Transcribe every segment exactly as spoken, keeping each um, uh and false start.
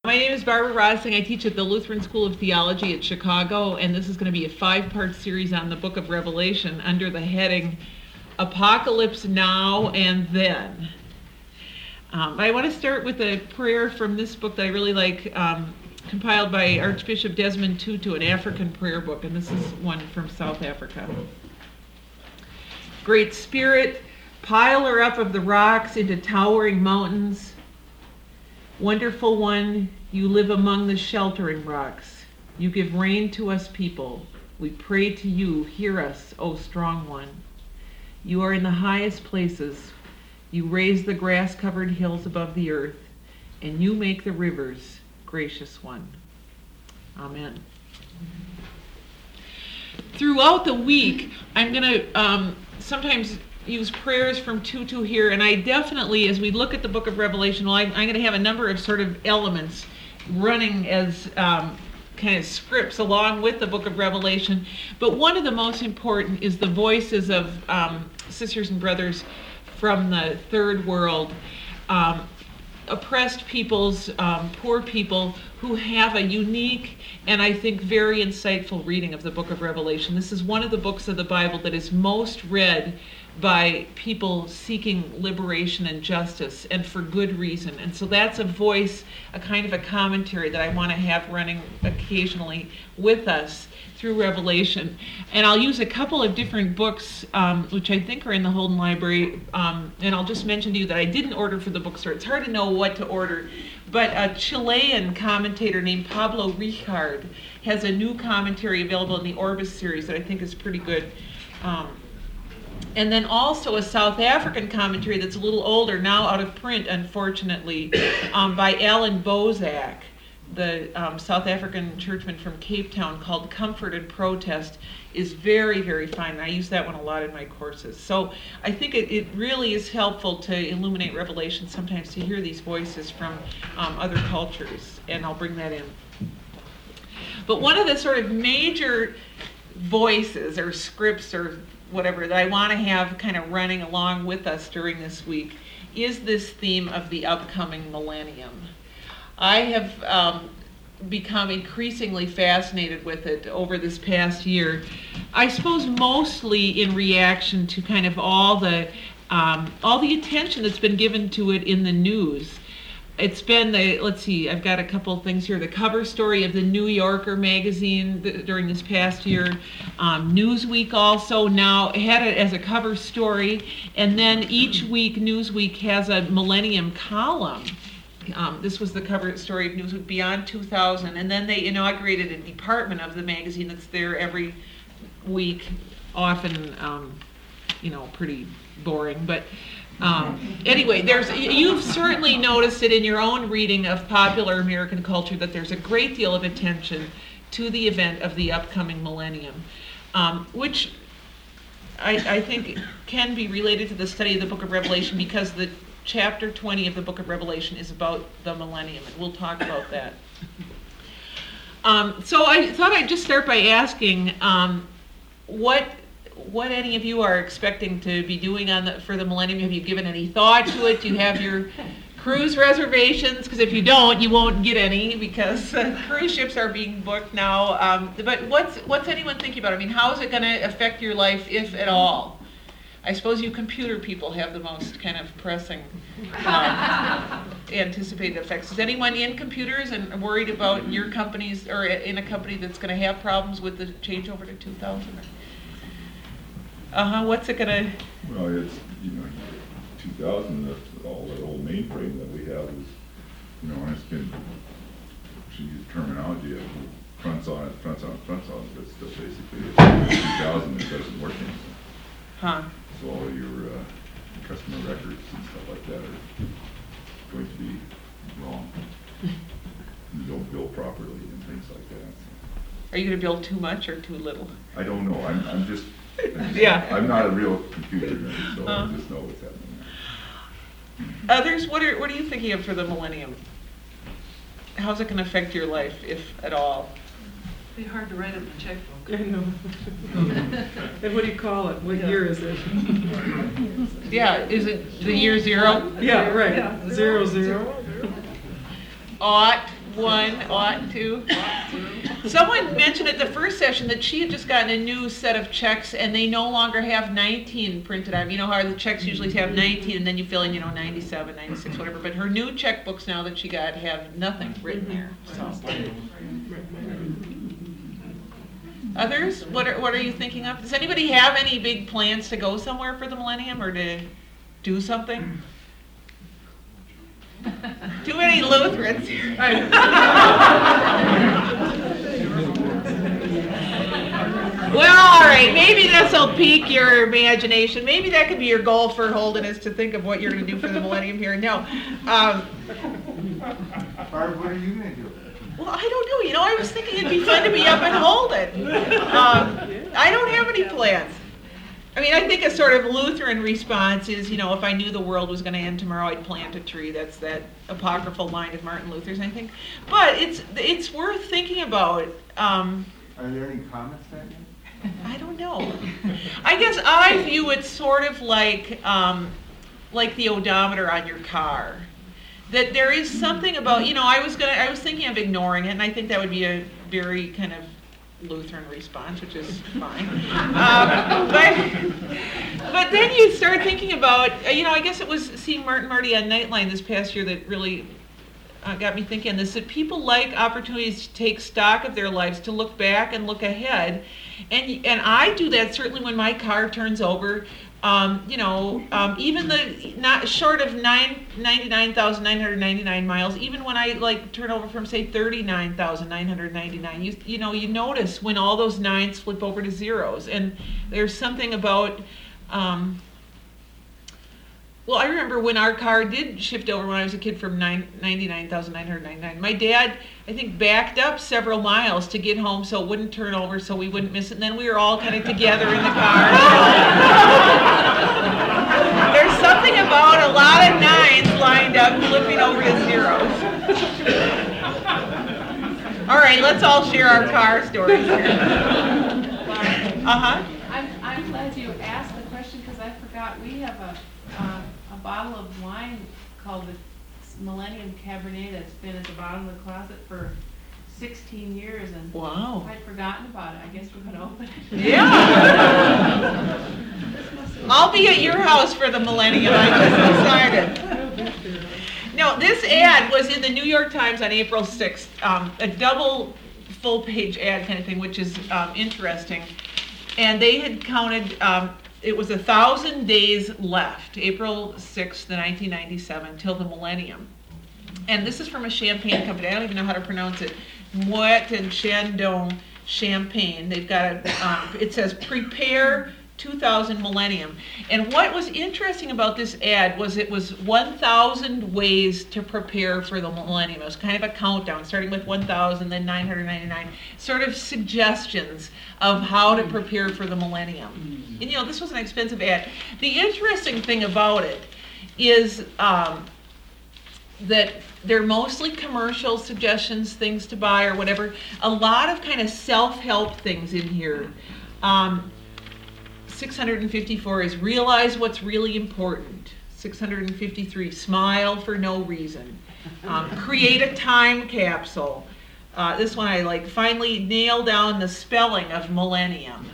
My name is Barbara Rosling. I teach at the Lutheran School of Theology at Chicago, and this is going to be a five-part series on the book of Revelation under the heading Apocalypse Now and Then. Um, I want to start with a prayer from this book that I really like, um, compiled by Archbishop Desmond Tutu, an African prayer book, and this is one from South Africa. Great Spirit, piler up of the rocks into towering mountains. Wonderful One, you live among the sheltering rocks. You give rain to us people. We pray to you, hear us, O Strong One. You are in the highest places. You raise the grass-covered hills above the earth, and you make the rivers, Gracious One. Amen. Throughout the week, I'm going to um, sometimes use prayers from Tutu here, and I definitely, as we look at the book of Revelation, well, I'm, I'm going to have a number of sort of elements running as um, kind of scripts along with the book of Revelation, but one of the most important is the voices of um, sisters and brothers from the third world, um, oppressed peoples, um, poor people who have a unique and I think very insightful reading of the book of Revelation. This is one of the books of the Bible that is most read by people seeking liberation and justice, and for good reason. And so that's a voice, a kind of a commentary that I want to have running occasionally with us through Revelation. And I'll use a couple of different books, um, which I think are in the Holden Library, um, and I'll just mention to you that I didn't order for the bookstore. It's hard to know what to order, but a Chilean commentator named Pablo Richard has a new commentary available in the Orbis series that I think is pretty good. Um, And then also a South African commentary that's a little older, now out of print, unfortunately, um, by Alan Bozak, the um, South African churchman from Cape Town, called Comfort and Protest, is very, very fine. I use that one a lot in my courses. So I think it, it really is helpful to illuminate Revelation sometimes to hear these voices from um, other cultures, and I'll bring that in. But one of the sort of major voices or scripts or whatever that I want to have kind of running along with us during this week is this theme of the upcoming millennium. I have um, become increasingly fascinated with it over this past year. I suppose mostly in reaction to kind of all the um, all the attention that's been given to it in the news. It's been the, let's see, I've got a couple of things here. The cover story of the New Yorker magazine th- during this past year. Um, Newsweek also now had it as a cover story. And then each week, Newsweek has a millennium column. Um, this was the cover story of Newsweek Beyond two thousand. And then they inaugurated a department of the magazine that's there every week, often, um, you know, pretty boring. But Um, anyway, there's you've certainly noticed it in your own reading of popular American culture that there's a great deal of attention to the event of the upcoming millennium, um, which I, I think can be related to the study of the book of Revelation, because the chapter twenty of the book of Revelation is about the millennium, and we'll talk about that. Um, so I thought I'd just start by asking um, what what any of you are expecting to be doing on the, for the millennium. Have you given any thought to it? Do you have your cruise reservations? Because if you don't, you won't get any, because uh, cruise ships are being booked now. Um, but what's what's anyone thinking about? I mean, how is it going to affect your life, if at all? I suppose you computer people have the most kind of pressing um, anticipated effects. Is anyone in computers and worried about your companies, or in a company that's going to have problems with the changeover to two thousand? Uh-huh, what's it gonna? Well, it's, you know, two thousand, that's all that old mainframe that we have is, you know, and it's been, to use terminology, of fronts on it, fronts on it, fronts on it, but still basically, it's two thousand, it doesn't work anymore. Huh. So all your uh, customer records and stuff like that are going to be wrong. You don't bill properly and things like that. Are you gonna build too much or too little? I don't know, I'm, I'm just, I'm just Yeah. I'm not a real computer nerd, so Uh. I just know what's happening there. Others, what are what are you thinking of for the millennium? How's it gonna affect your life, if at all? It'd be hard to write up a checkbook. I know. And what do you call it? What year is it? Yeah, is it the year zero? Yeah, right. Yeah. Zero, zero. Ought one, ought to. Someone mentioned at the first session that she had just gotten a new set of checks and they no longer have nineteen printed on. You know how the checks usually have nineteen and then you fill in, you know, ninety-seven, ninety-six, whatever. But her new checkbooks now that she got have nothing written there. So. Others? What are, what are you thinking of? Does anybody have any big plans to go somewhere for the millennium or to do something? Too many Lutherans here. Well, all right, maybe this will pique your imagination. Maybe that could be your goal for Holden, is to think of what you're going to do for the millennium here. No. Um, Barb, what are you going to do? well, I don't know. You know, I was thinking it'd be fun to be up in Holden. Um, I don't have any plans. I mean, I think a sort of Lutheran response is, you know, if I knew the world was going to end tomorrow, I'd plant a tree. That's that apocryphal line of Martin Luther's, I think. But it's it's worth thinking about. Um, Are there any comments that day? I don't know. I guess I view it sort of like um, like the odometer on your car. That there is something about, you know, I was gonna, I was thinking of ignoring it, and I think that would be a very kind of Lutheran response, which is fine. Um, but, but then you start thinking about, you know, I guess it was seeing Martin Marty on Nightline this past year that really uh, got me thinking this, that people like opportunities to take stock of their lives, to look back and look ahead. And, and I do that certainly when my car turns over. Um, you know, um, even the not short of nine ninety-nine thousand nine hundred ninety-nine miles, even when I like turn over from say thirty-nine thousand nine hundred ninety-nine, you you know, you notice when all those nines flip over to zeros, and there's something about. Um, well, I remember when our car did shift over when I was a kid from ninety-nine thousand nine hundred ninety-nine. My dad, I think, backed up several miles to get home so it wouldn't turn over, so we wouldn't miss it. And then we were all kind of together in the car. There's something about a lot of nines lined up flipping over to zeros. All right, let's all share our car stories here. Uh-huh. I'm, I'm glad you asked the question because I forgot we have a, uh, a bottle of wine called the Millennium Cabernet that's been at the bottom of the closet for sixteen years, and Wow. I'd forgotten about it. I guess we're going to open it. Yeah. I'll be at your house for the millennium, I just decided. No, this ad was in the New York Times on April sixth, um, a double full-page ad kind of thing, which is um, interesting. And they had counted, um, it was a thousand days left, April sixth, nineteen ninety-seven, till the millennium. And this is from a champagne company. I don't even know how to pronounce it. Moet and Chandon Champagne. They've got a, um, it says, prepare two thousand millennium. And what was interesting about this ad was it was one thousand ways to prepare for the millennium. It was kind of a countdown, starting with one thousand, then nine hundred ninety-nine, sort of suggestions of how to prepare for the millennium. And you know, this was an expensive ad. The interesting thing about it is um, that they're mostly commercial suggestions, things to buy or whatever. A lot of kind of self-help things in here. Um, six hundred fifty-four is realize what's really important. six hundred fifty-three, smile for no reason. Um, create a time capsule. Uh, this one I like, finally nail down the spelling of millennium.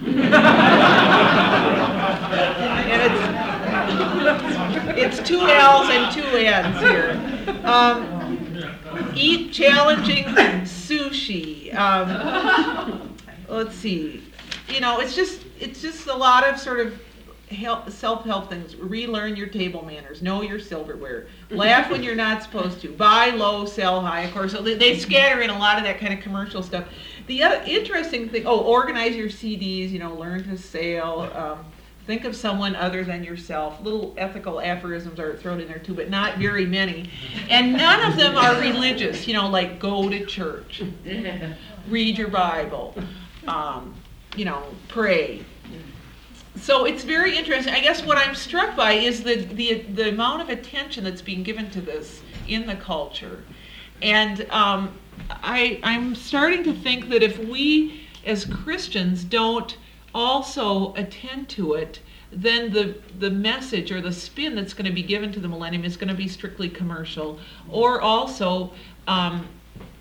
And it's, it's two L's and two N's here. Um, eat challenging sushi. Um, let's see. You know, it's just it's just a lot of sort of help, self-help things. Relearn your table manners. Know your silverware. Laugh when you're not supposed to. Buy low, sell high. Of course, they, they scatter in a lot of that kind of commercial stuff. The other interesting thing, oh, organize your C Ds. You know, learn to sail. Um, think of someone other than yourself. Little ethical aphorisms are thrown in there too, but not very many. And none of them are religious. You know, like go to church, read your Bible. Um, you know, pray. So it's very interesting. I guess what I'm struck by is the, the the amount of attention that's being given to this in the culture. And um, I, I'm starting to think that if we as Christians don't also attend to it, then the, the message or the spin that's going to be given to the millennium is going to be strictly commercial, or also um,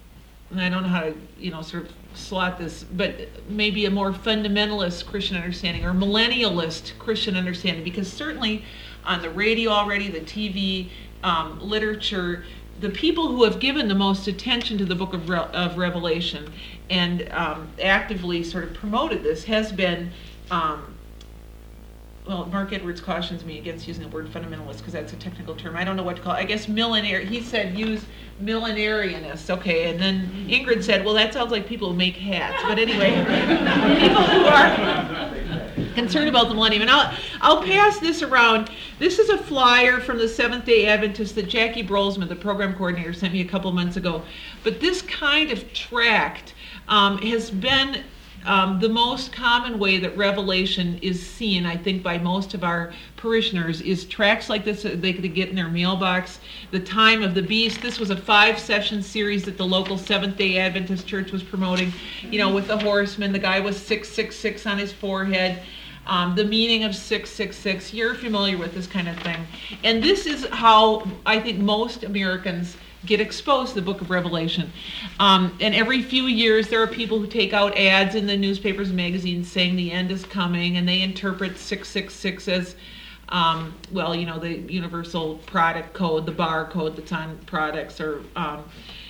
and I don't know how to, you know, sort of slot this, but maybe a more fundamentalist Christian understanding or millennialist Christian understanding, because certainly on the radio already, the T V, um, literature, the people who have given the most attention to the book of, Re- of Revelation and um, actively sort of promoted this has been, um, well, Mark Edwards cautions me against using the word fundamentalist because that's a technical term. I don't know what to call it. I guess millenarian. He said use millenarianists. Okay, and then Ingrid said, well, that sounds like people who make hats. But anyway, people who are concerned about the millennium. And I'll I'll pass this around. This is a flyer from the Seventh-day Adventist that Jackie Brolsman, the program coordinator, sent me a couple months ago. But this kind of tract um, has been Um, the most common way that Revelation is seen, I think, by most of our parishioners is tracts like this that they could get in their mailbox. The Time of the Beast. This was a five-session series that the local Seventh-day Adventist church was promoting, you know, with the horseman. The guy was six six six on his forehead. Um, the meaning of six six six. You're familiar with this kind of thing. And this is how I think most Americans get exposed to the book of Revelation. Um, and every few years there are people who take out ads in the newspapers and magazines saying the end is coming, and they interpret six six six as, um, well, you know, the universal product code, the bar code that's on products, or um,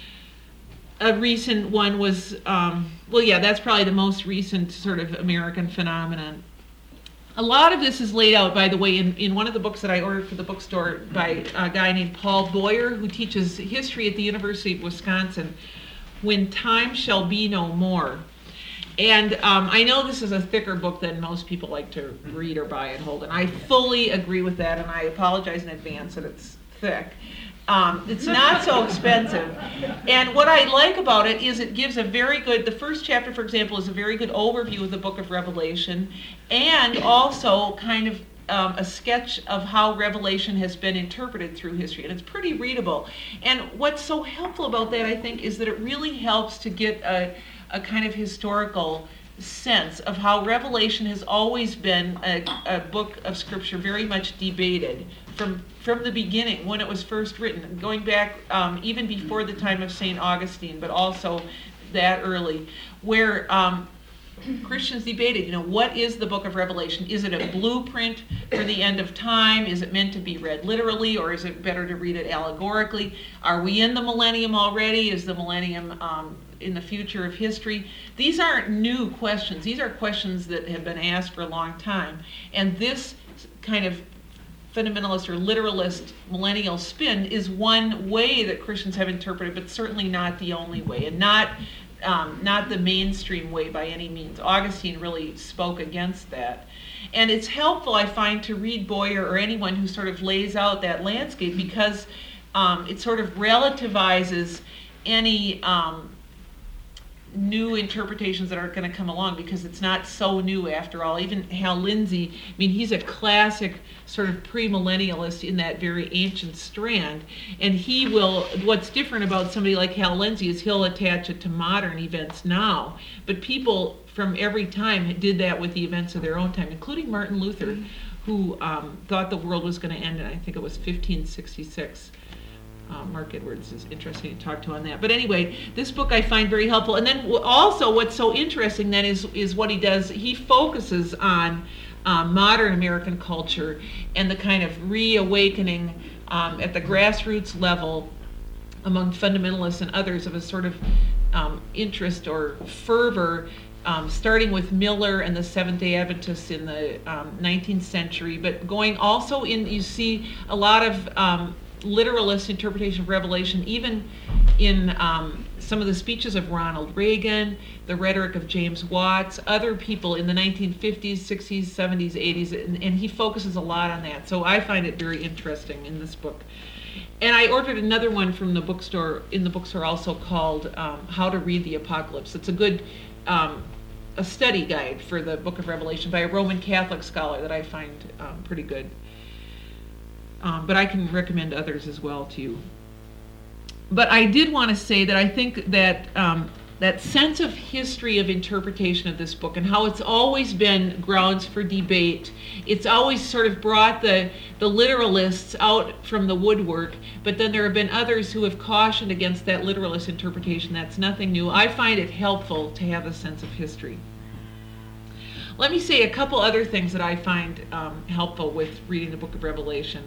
a recent one was, um, well, yeah, that's probably the most recent sort of American phenomenon. A lot of this is laid out, by the way, in, in one of the books that I ordered for the bookstore by a guy named Paul Boyer, who teaches history at the University of Wisconsin, When Time Shall Be No More. And um, I know this is a thicker book than most people like to read or buy at Holden. I fully agree with that, and I apologize in advance that it's thick. Um, it's not so expensive. And what I like about it is it gives a very good, the first chapter, for example, is a very good overview of the book of Revelation, and also kind of um, a sketch of how Revelation has been interpreted through history. And it's pretty readable. And what's so helpful about that, I think, is that it really helps to get a, a kind of historical sense of how Revelation has always been a, a book of Scripture very much debated from from the beginning, when it was first written, going back um, even before the time of Saint Augustine, but also that early, where um, Christians debated, you know, what is the book of Revelation? Is it a blueprint for the end of time? Is it meant to be read literally, or is it better to read it allegorically? Are we in the millennium already? Is the millennium um, in the future of history? These aren't new questions. These are questions that have been asked for a long time. And this kind of fundamentalist or literalist millennial spin is one way that Christians have interpreted, but certainly not the only way, and not um, not the mainstream way by any means. Augustine really spoke against that. And it's helpful, I find, to read Boyer or anyone who sort of lays out that landscape, because um, it sort of relativizes any um, new interpretations that are going to come along, because it's not so new after all. Even Hal Lindsey, I mean, he's a classic sort of premillennialist in that very ancient strand, and he will, what's different about somebody like Hal Lindsey is he'll attach it to modern events now, but people from every time did that with the events of their own time, including Martin Luther, who um, thought the world was going to end in, I think it was fifteen sixty-six. Uh, Mark Edwards is interesting to talk to on that. But anyway, this book I find very helpful. And then w- also what's so interesting then is, is what he does. He focuses on um, modern American culture and the kind of reawakening um, at the grassroots level among fundamentalists and others of a sort of um, interest or fervor, um, starting with Miller and the Seventh-day Adventists in the um, nineteenth century, but going also in, you see a lot of um, literalist interpretation of Revelation, even in um, some of the speeches of Ronald Reagan, the rhetoric of James Watts, other people in the nineteen fifties, sixties, seventies, eighties, and, and he focuses a lot on that. So I find it very interesting in this book. And I ordered another one from the bookstore, in the bookstore also, called um, How to Read the Apocalypse. It's a good um, a study guide for the book of Revelation by a Roman Catholic scholar that I find um, pretty good. Um, but I can recommend others as well to you. But I did want to say that I think that um, that sense of history of interpretation of this book and how it's always been grounds for debate. It's always sort of brought the, the literalists out from the woodwork, but then there have been others who have cautioned against that literalist interpretation. That's nothing new. I find it helpful to have a sense of history. Let me say a couple other things that I find um, helpful with reading the book of Revelation.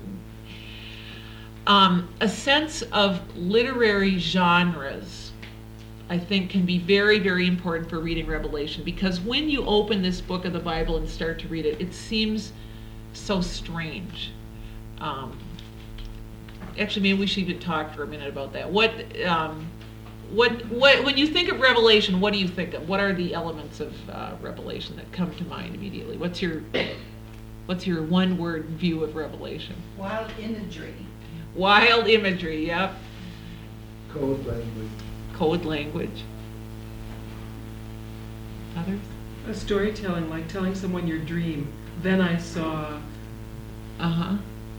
Um, a sense of literary genres, I think, can be very, very important for reading Revelation, because when you open this book of the Bible and start to read it, it seems so strange. Um, actually, maybe we should even talk for a minute about that. What, um, what, what, when you think of Revelation, what do you think of? What are the elements of uh, Revelation that come to mind immediately? What's your, what's your one-word view of Revelation? Wild imagery. Wild imagery, yep. Code language. Code language. Others? A storytelling, like telling someone your dream. Then I saw. Uh-huh.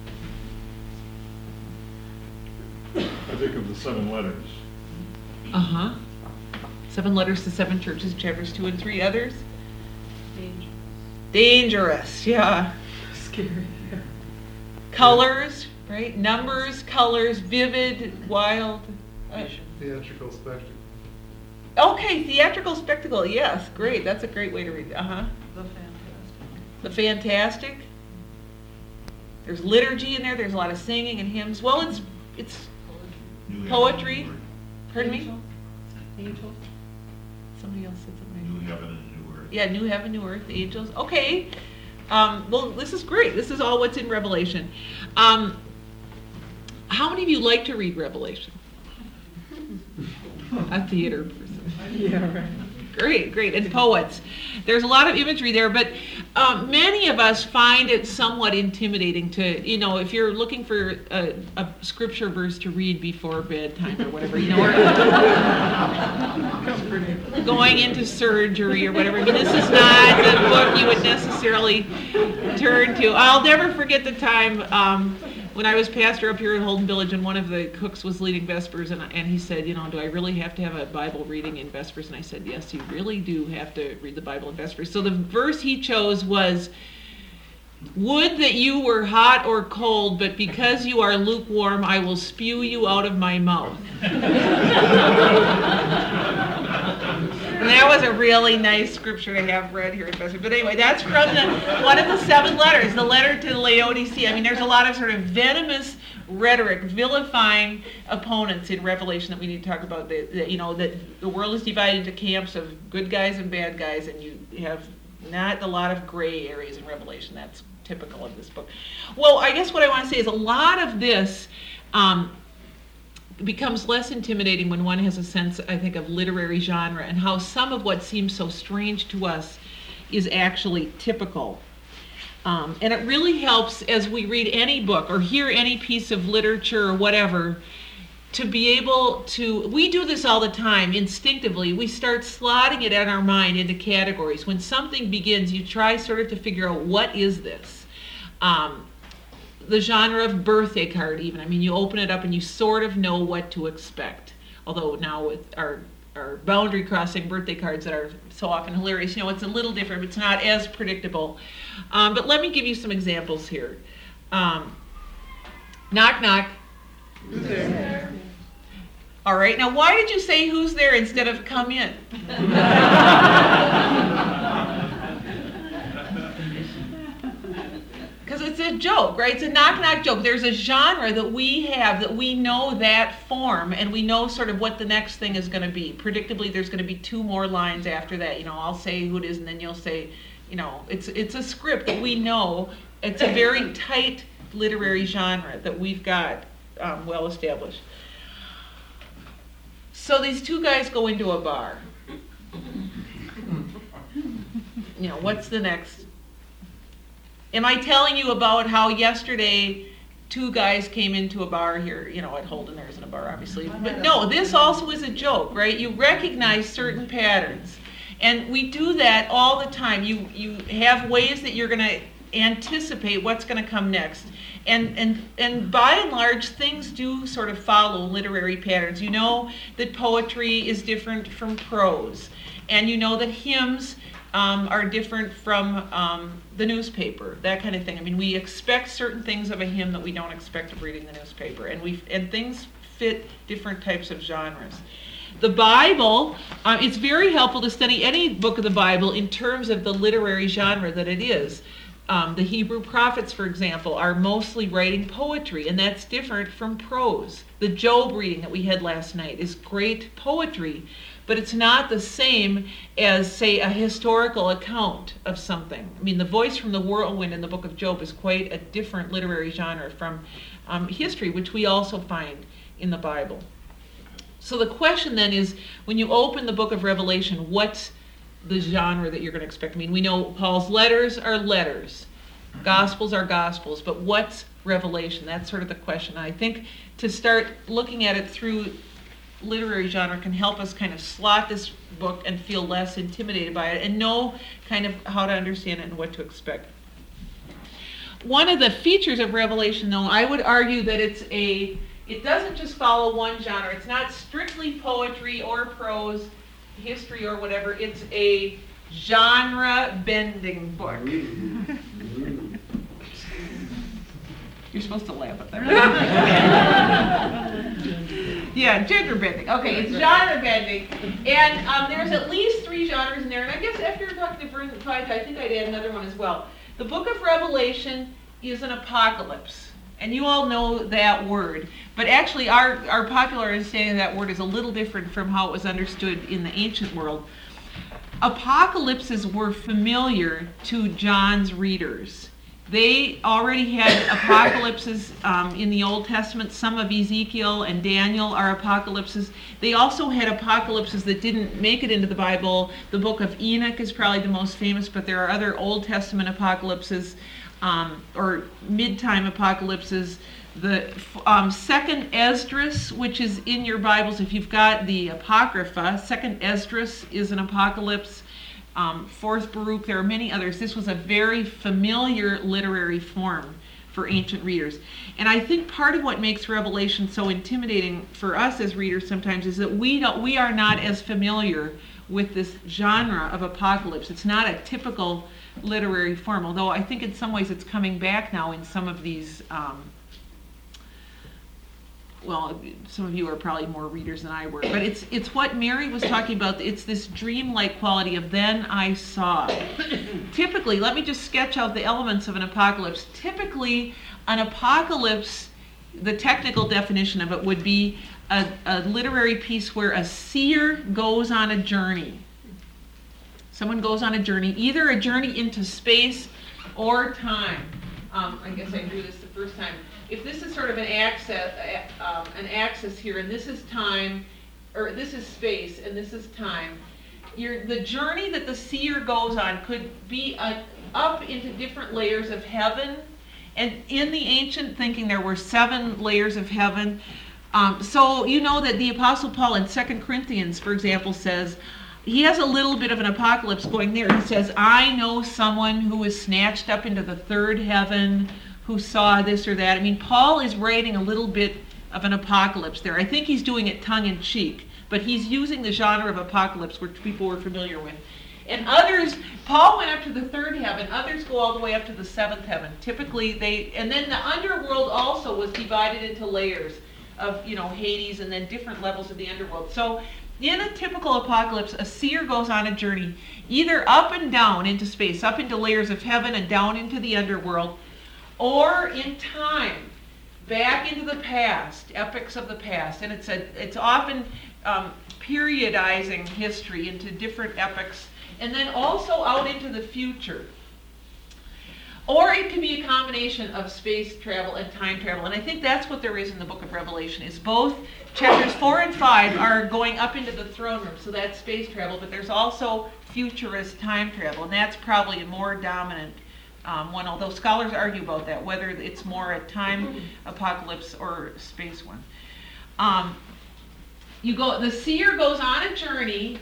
I think of the seven letters. Uh-huh. Seven letters to seven churches, chapters two and three. Others? Dangerous. Dangerous, yeah. Scary. Yeah. Colors, right? Numbers, colors, vivid, wild. Uh, Theatrical spectacle. okay, theatrical spectacle, yes, great. That's a great way to read it. Uh-huh. The fantastic. The fantastic. There's liturgy in there. There's a lot of singing and hymns. Well, it's it's New poetry. heaven Pardon me? Angel. Angel. Somebody else said and something. New heaven and new earth. Yeah, new heaven, new earth, angels. Okay. Um, well, this is great. This is all what's in Revelation. Um, how many of you like to read Revelation? A theater person. Yeah, right. Great, great. And poets. There's a lot of imagery there, but um, many of us find it somewhat intimidating to, you know, if you're looking for a, a scripture verse to read before bedtime or whatever, you know, or going into surgery or whatever. I mean, this is not the book you would necessarily turn to. I'll never forget the time um, when I was pastor up here in Holden Village, and one of the cooks was leading Vespers, and, and he said, you know, do I really have to have a Bible reading in Vespers? And I said, yes, you really do have to read the Bible in Vespers. So the verse he chose was, would that you were hot or cold, but because you are lukewarm, I will spew you out of my mouth. And that was a really nice scripture to have read here at Vespers. But anyway, that's from the, one of the seven letters, the letter to Laodicea. I mean, there's a lot of sort of venomous rhetoric, vilifying opponents in Revelation that we need to talk about. That, that, you know, that the world is divided into camps of good guys and bad guys, and you have not a lot of gray areas in Revelation. That's typical of this book. Well, I guess what I want to say is a lot of this um, becomes less intimidating when one has a sense, I think, of literary genre, and how some of what seems so strange to us is actually typical. Um, and it really helps as we read any book or hear any piece of literature or whatever, to be able to, we do this all the time instinctively. We start slotting it in our mind into categories. When something begins, you try sort of to figure out, what is this? Um, the genre of birthday card even. I mean, you open it up and you sort of know what to expect. Although now with our, our boundary crossing birthday cards that are so often hilarious, you know, it's a little different. It's not as predictable. Um, but let me give you some examples here. Um, knock, knock. Who's there? All right, now why did you say who's there instead of come in? Because it's a joke, right? It's a knock-knock joke. There's a genre that we have, that we know that form, and we know sort of what the next thing is going to be. Predictably, there's going to be two more lines after that. You know, I'll say who it is, and then you'll say, you know, it's it's a script that we know. It's a very tight literary genre that we've got um, well established. So these two guys go into a bar. You know, what's the next? Am I telling you about how yesterday two guys came into a bar here, you know, at Holden? There isn't a bar, obviously. But no, this also is a joke, right? You recognize certain patterns. And we do that all the time. You, you have ways that you're going to anticipate what's going to come next. And, and, and by and large, things do sort of follow literary patterns. You know that poetry is different from prose. And you know that hymns um, are different from um, the newspaper, that kind of thing. I mean, we expect certain things of a hymn that we don't expect of reading the newspaper. And, we and things fit different types of genres. The Bible, uh, it's very helpful to study any book of the Bible in terms of the literary genre that it is. Um, the Hebrew prophets, for example, are mostly writing poetry, and that's different from prose. The Job reading that we had last night is great poetry, but it's not the same as, say, a historical account of something. I mean, the voice from the whirlwind in the book of Job is quite a different literary genre from um, history, which we also find in the Bible. So the question then is, when you open the book of Revelation, what's the genre that you're going to expect? I mean, we know Paul's letters are letters, Gospels are Gospels, but what's Revelation? That's sort of the question. I think to start looking at it through literary genre can help us kind of slot this book and feel less intimidated by it and know kind of how to understand it and what to expect. One of the features of Revelation, though, I would argue that it's a, it doesn't just follow one genre. It's not strictly poetry or prose, history or whatever. It's a genre-bending book. You're supposed to laugh at that. Yeah, gender bending. Okay, it's genre bending. And um, there's at least three genres in there. And I guess after talking to Vern Pike, I think I'd add another one as well. The book of Revelation is an apocalypse. And you all know that word. But actually, our, our popular understanding of that word is a little different from how it was understood in the ancient world. Apocalypses were familiar to John's readers. They already had apocalypses um, in the Old Testament. Some of Ezekiel and Daniel are apocalypses. They also had apocalypses that didn't make it into the Bible. The book of Enoch is probably the most famous, but there are other Old Testament apocalypses um, or mid-time apocalypses. The um, second Esdras, which is in your Bibles, if you've got the Apocrypha, second Esdras is an apocalypse. Um, fourth Baruch, there are many others. This was a very familiar literary form for ancient readers. And I think part of what makes Revelation so intimidating for us as readers sometimes is that we don't, we are not as familiar with this genre of apocalypse. It's not a typical literary form, although I think in some ways it's coming back now in some of these um, well, some of you are probably more readers than I were, but it's it's what Mary was talking about. It's this dreamlike quality of then I saw. Typically, let me just sketch out the elements of an apocalypse. Typically, an apocalypse, the technical definition of it would be a, a literary piece where a seer goes on a journey. Someone goes on a journey, either a journey into space or time. Um, I guess I drew this the first time. If this is sort of an axis, um, an axis here, and this is time, or this is space, and this is time, your, the journey that the seer goes on could be a, up into different layers of heaven. And in the ancient thinking, there were seven layers of heaven. Um, so you know that the Apostle Paul in Second Corinthians, for example, says, he has a little bit of an apocalypse going there. He says, I know someone who was snatched up into the third heaven, who saw this or that. I mean, Paul is writing a little bit of an apocalypse there. I think he's doing it tongue-in-cheek, but he's using the genre of apocalypse which people were familiar with. And others, Paul went up to the third heaven, others go all the way up to the seventh heaven. Typically, they, and then the underworld also was divided into layers of, you know, Hades and then different levels of the underworld. So in a typical apocalypse, a seer goes on a journey, either up and down into space, up into layers of heaven and down into the underworld, or in time, back into the past, epics of the past. And it's a, it's often um, periodizing history into different epics, and then also out into the future. Or it can be a combination of space travel and time travel. And I think that's what there is in the book of Revelation, is both chapters four and five are going up into the throne room, so that's space travel, but there's also futurist time travel, and that's probably a more dominant Um, one, although scholars argue about that, whether it's more a time apocalypse or a space one. Um, you go, the seer goes on a journey,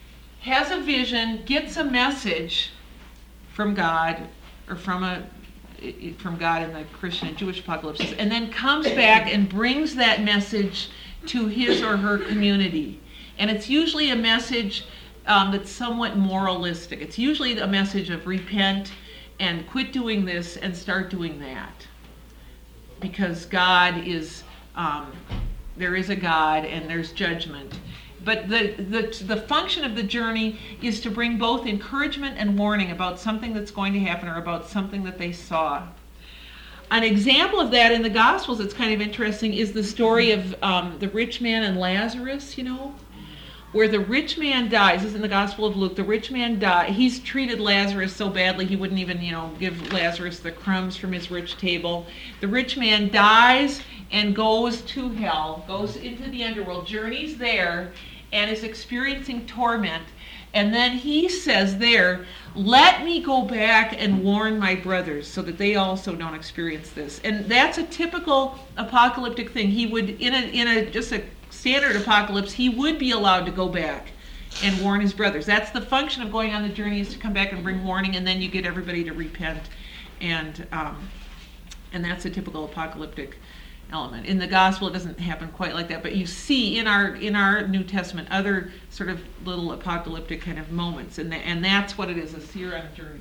has a vision, gets a message from God or from a i- i- from God in the Christian and Jewish apocalypses, and then comes back and brings that message to his or her community. And it's usually a message um, that's somewhat moralistic. It's usually a message of repent and quit doing this and start doing that. Because God is, um, there is a God and there's judgment. But the, the the function of the journey is to bring both encouragement and warning about something that's going to happen or about something that they saw. An example of that in the Gospels that's kind of interesting is the story of um, the rich man and Lazarus, you know, where the rich man dies. This is in the Gospel of Luke. The rich man died. He's treated Lazarus so badly he wouldn't even, you know, give Lazarus the crumbs from his rich table. The rich man dies and goes to hell, goes into the underworld, journeys there, and is experiencing torment. And then he says there, let me go back and warn my brothers so that they also don't experience this. And that's a typical apocalyptic thing. He would, in a, in a just a standard apocalypse, he would be allowed to go back and warn his brothers. That's the function of going on the journey, is to come back and bring warning, and then you get everybody to repent. And um, and that's a typical apocalyptic element. In the gospel, it doesn't happen quite like that, but you see in our in our New Testament other sort of little apocalyptic kind of moments, and and that's what it is, a seer on a journey.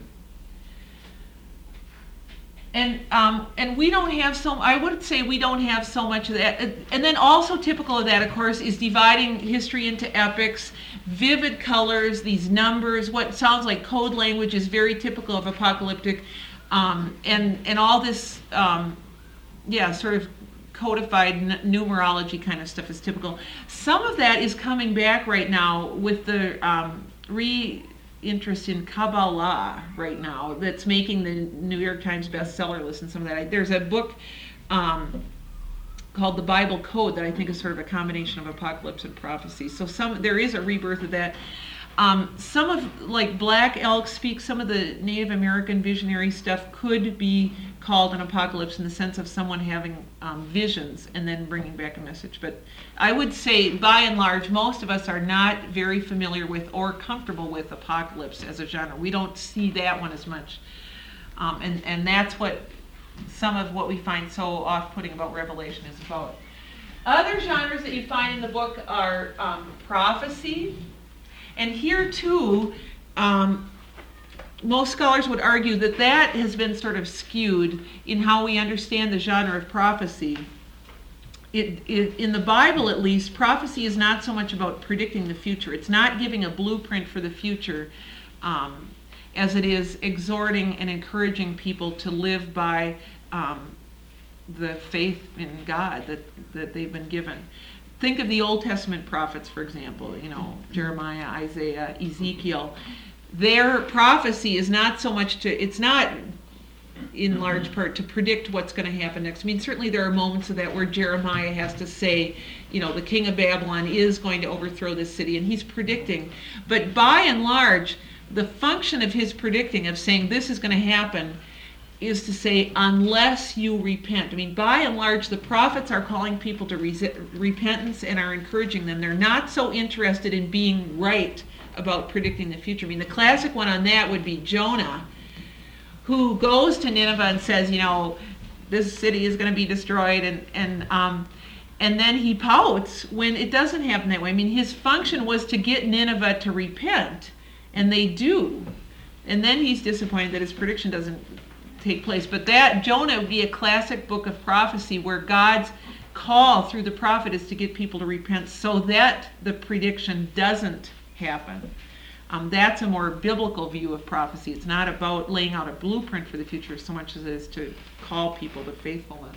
And um, and we don't have so, I would say we don't have so much of that. And then also typical of that, of course, is dividing history into epics, vivid colors, these numbers, what sounds like code language is very typical of apocalyptic, um, and and all this, um, yeah, sort of codified n- numerology kind of stuff is typical. Some of that is coming back right now with the um, re. interest in Kabbalah right now that's making the New York Times bestseller list and some of that. There's a book um, called The Bible Code that I think is sort of a combination of apocalypse and prophecy. So some there is a rebirth of that. Um, some of, like Black Elk Speak, some of the Native American visionary stuff could be called an apocalypse in the sense of someone having um, visions and then bringing back a message. But I would say, by and large, most of us are not very familiar with or comfortable with apocalypse as a genre. We don't see that one as much. Um, and, and that's what some of what we find so off-putting about Revelation is about. Other genres that you find in the book are um, prophecy. And here, too, um, most scholars would argue that that has been sort of skewed in how we understand the genre of prophecy. It, it, in the Bible, at least, prophecy is not so much about predicting the future. It's not giving a blueprint for the future, um, as it is exhorting and encouraging people to live by um, the faith in God that, that they've been given. Think of the Old Testament prophets, for example, you know, Jeremiah, Isaiah, Ezekiel. Their prophecy is not so much to, it's not in large part to predict what's going to happen next. I mean, certainly there are moments of that where Jeremiah has to say, you know, the king of Babylon is going to overthrow this city, and he's predicting. But by and large, the function of his predicting, of saying this is going to happen, is to say, unless you repent. I mean, by and large, the prophets are calling people to resi- repentance and are encouraging them. They're not so interested in being right about predicting the future. I mean, the classic one on that would be Jonah, who goes to Nineveh and says, you know, this city is going to be destroyed, and and um, and then he pouts when it doesn't happen that way. I mean, his function was to get Nineveh to repent, and they do. And then he's disappointed that his prediction doesn't take place. But that, Jonah, would be a classic book of prophecy where God's call through the prophet is to get people to repent so that the prediction doesn't happen. Um, that's a more biblical view of prophecy. It's not about laying out a blueprint for the future so much as it is to call people to faithfulness.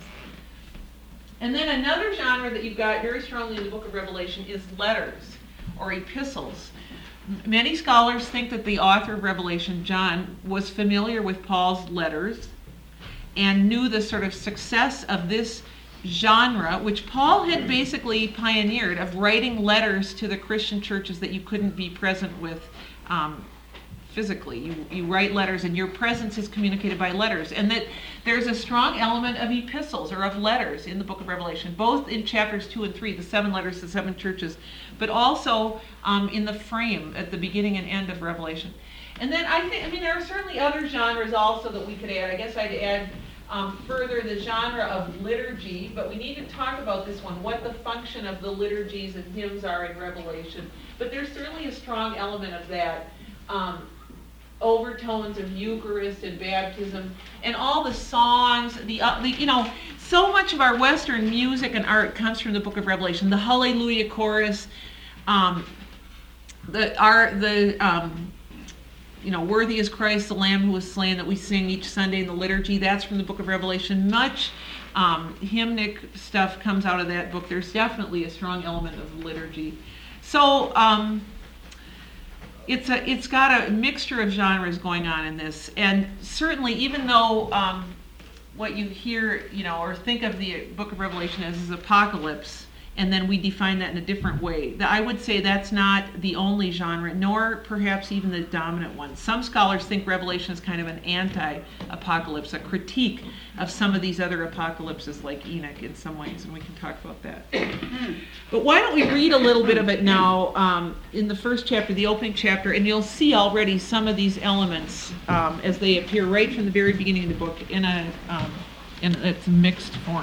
And then another genre that you've got very strongly in the book of Revelation is letters or epistles. Many scholars think that the author of Revelation, John, was familiar with Paul's letters and knew the sort of success of this genre, which Paul had basically pioneered, of writing letters to the Christian churches that you couldn't be present with um, physically. You, you write letters, and your presence is communicated by letters. And that there's a strong element of epistles or of letters in the book of Revelation, both in chapters two and three, the seven letters to the seven churches, but also um, in the frame at the beginning and end of Revelation. And then I think, I mean, there are certainly other genres also that we could add. I guess I'd add um, further the genre of liturgy, but we need to talk about this one, what the function of the liturgies and hymns are in Revelation. But there's certainly a strong element of that. Um, overtones of Eucharist and baptism, and all the songs, the, uh, the, you know, so much of our Western music and art comes from the book of Revelation. The Hallelujah chorus, um, the, our, the, um, you know, worthy is Christ, the Lamb who was slain, that we sing each Sunday in the liturgy, that's from the book of Revelation. Much um, hymnic stuff comes out of that book. There's definitely a strong element of liturgy. So, um, It's a, it's got a mixture of genres going on in this, and certainly, even though um, what you hear, you know, or think of the Book of Revelation as is apocalypse, and then we define that in a different way, that I would say that's not the only genre, nor perhaps even the dominant one. Some scholars think Revelation is kind of an anti-apocalypse, a critique of some of these other apocalypses, like Enoch, in some ways, and we can talk about that. But why don't we read a little bit of it now um, in the first chapter, the opening chapter, and you'll see already some of these elements um, as they appear right from the very beginning of the book in a um, in its mixed form.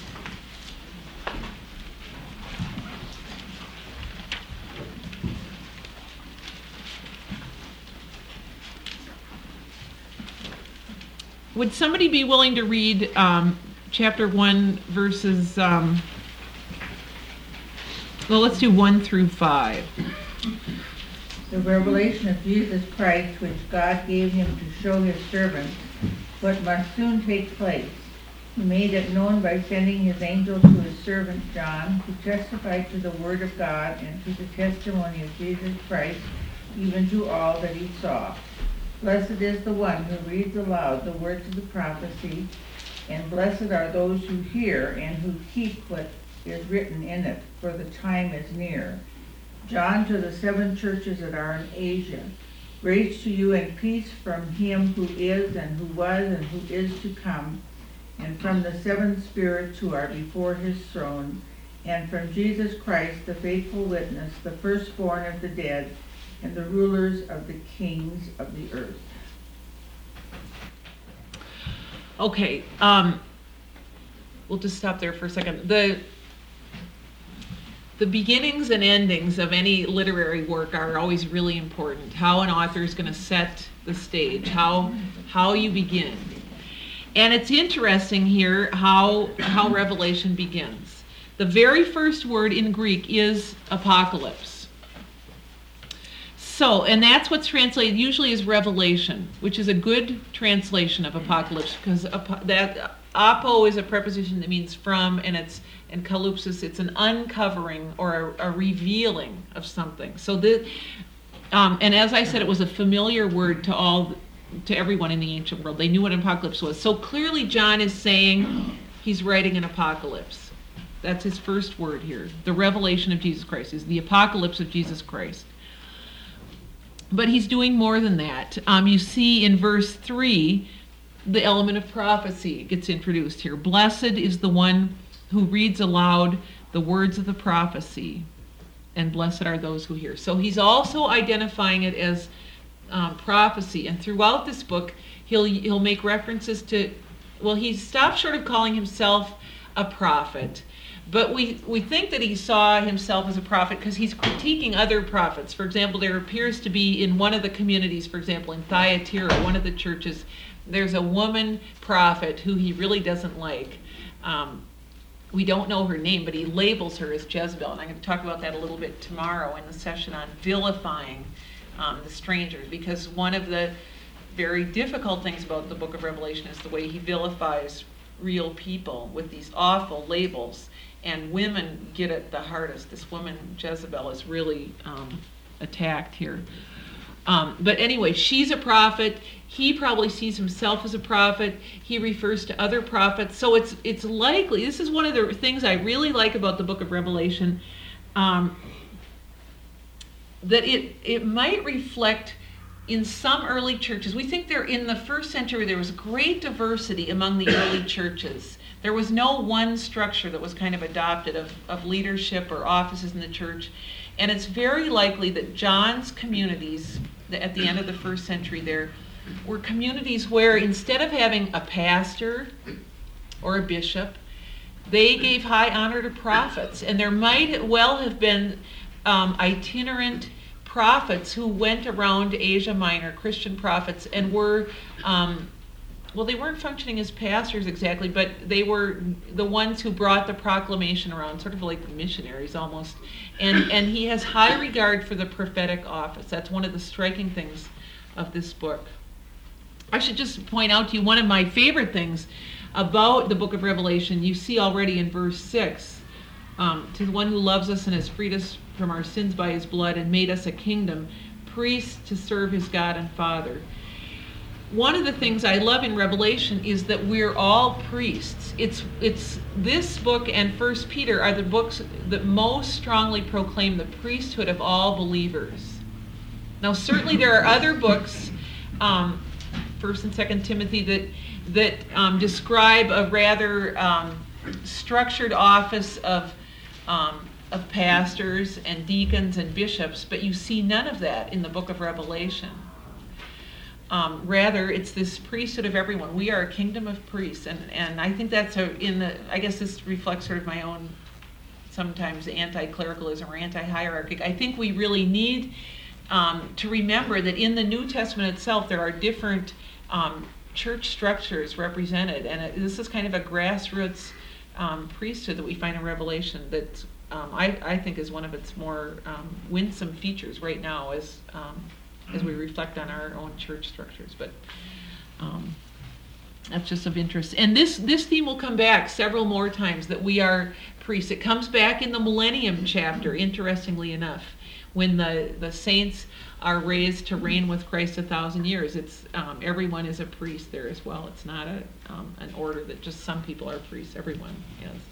Would somebody be willing to read um, chapter one, verses, um, well, let's do one through five. The revelation of Jesus Christ, which God gave him to show his servants what must soon take place. He made it known by sending his angel to his servant John, who testified to the word of God and to the testimony of Jesus Christ, even to all that he saw. Blessed is the one who reads aloud the words of the prophecy, and blessed are those who hear and who keep what is written in it, for the time is near. John, to the seven churches that are in Asia, grace to you and peace from him who is and who was and who is to come, and from the seven spirits who are before his throne, and from Jesus Christ, the faithful witness, the firstborn of the dead, and the rulers of the kings of the earth. Okay, um, we'll just stop there for a second. The the beginnings and endings of any literary work are always really important. How an author is going to set the stage, how how you begin. And it's interesting here how how Revelation begins. The very first word in Greek is apocalypse. So, and that's what's translated usually as revelation, which is a good translation of apocalypse, because ap- that apo is a preposition that means from, and it's and kalypsis, it's an uncovering or a, a revealing of something. So the um, and as I said, it was a familiar word to all to everyone in the ancient world. They knew what an apocalypse was. So clearly, John is saying he's writing an apocalypse. That's his first word here. The revelation of Jesus Christ is the apocalypse of Jesus Christ. But he's doing more than that. Um, you see in verse three, the element of prophecy gets introduced here. Blessed is the one who reads aloud the words of the prophecy, and blessed are those who hear. So he's also identifying it as um, prophecy. And throughout this book, he'll he'll make references to, well, he stopped short of calling himself a prophet. But we, we think that he saw himself as a prophet because he's critiquing other prophets. For example, there appears to be in one of the communities, for example, in Thyatira, one of the churches, there's a woman prophet who he really doesn't like. Um, we don't know her name, but he labels her as Jezebel. And I'm going to talk about that a little bit tomorrow in the session on vilifying um, the strangers, because one of the very difficult things about the book of Revelation is the way he vilifies real people with these awful labels. And women get it the hardest. This woman, Jezebel, is really um, attacked here. Um, but anyway, she's a prophet. He probably sees himself as a prophet. He refers to other prophets. So it's it's likely, this is one of the things I really like about the book of Revelation, um, that it it might reflect in some early churches. We think there in the first century there was great diversity among the early churches. There was no one structure that was kind of adopted of, of leadership or offices in the church. And it's very likely that John's communities the, at the end of the first century there, were communities where instead of having a pastor or a bishop, they gave high honor to prophets. And there might well have been um, itinerant prophets who went around Asia Minor, Christian prophets, and were, um, well, they weren't functioning as pastors exactly, but they were the ones who brought the proclamation around, sort of like missionaries almost. And, and he has high regard for the prophetic office. That's one of the striking things of this book. I should just point out to you one of my favorite things about the book of Revelation. You see already in verse six, um, to the one who loves us and has freed us from our sins by his blood and made us a kingdom, priests to serve his God and Father. One of the things I love in Revelation is that we're all priests. It's it's this book and First Peter are the books that most strongly proclaim the priesthood of all believers. Now, certainly there are other books, um, First and Second Timothy, that that um, describe a rather um, structured office of um, of pastors and deacons and bishops, but you see none of that in the book of Revelation. Um, rather, it's this priesthood of everyone. We are a kingdom of priests, and, and I think that's a, in the. I guess this reflects sort of my own sometimes anti-clericalism or anti-hierarchy. I think we really need um, to remember that in the New Testament itself there are different um, church structures represented, and it, this is kind of a grassroots um, priesthood that we find in Revelation that um, I, I think is one of its more um, winsome features right now as um, as we reflect on our own church structures. But um, that's just of interest. And this this theme will come back several more times, that we are priests. It comes back in the Millennium chapter, interestingly enough, when the, the saints are raised to reign with Christ a thousand years. It's um, everyone is a priest there as well. It's not a um, an order that just some people are priests. Everyone is.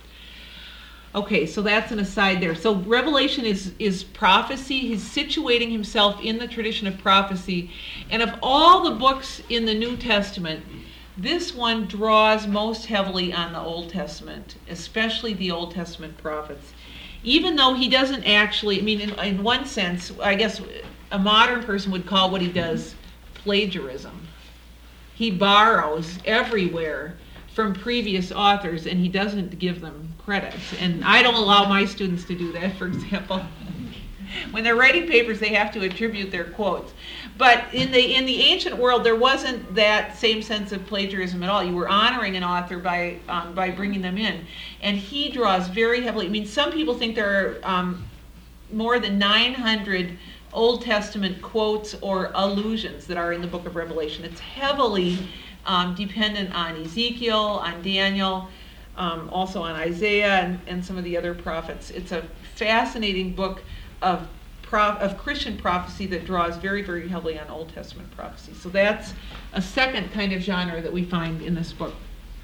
Okay, so that's an aside there. So Revelation is is prophecy. He's situating himself in the tradition of prophecy. And of all the books in the New Testament, this one draws most heavily on the Old Testament, especially the Old Testament prophets. Even though he doesn't actually, I mean, in, in one sense, I guess a modern person would call what he does plagiarism. He borrows everywhere from previous authors, and he doesn't give them credit. And I don't allow my students to do that, for example. When they're writing papers, they have to attribute their quotes. But in the in the ancient world, there wasn't that same sense of plagiarism at all. You were honoring an author by um, by bringing them in. And he draws very heavily. I mean, some people think there are um, more than nine hundred Old Testament quotes or allusions that are in the book of Revelation. It's heavily um, dependent on Ezekiel, on Daniel, um, also on Isaiah and, and some of the other prophets. It's a fascinating book of Pro- of Christian prophecy that draws very, very heavily on Old Testament prophecy. So that's a second kind of genre that we find in this book.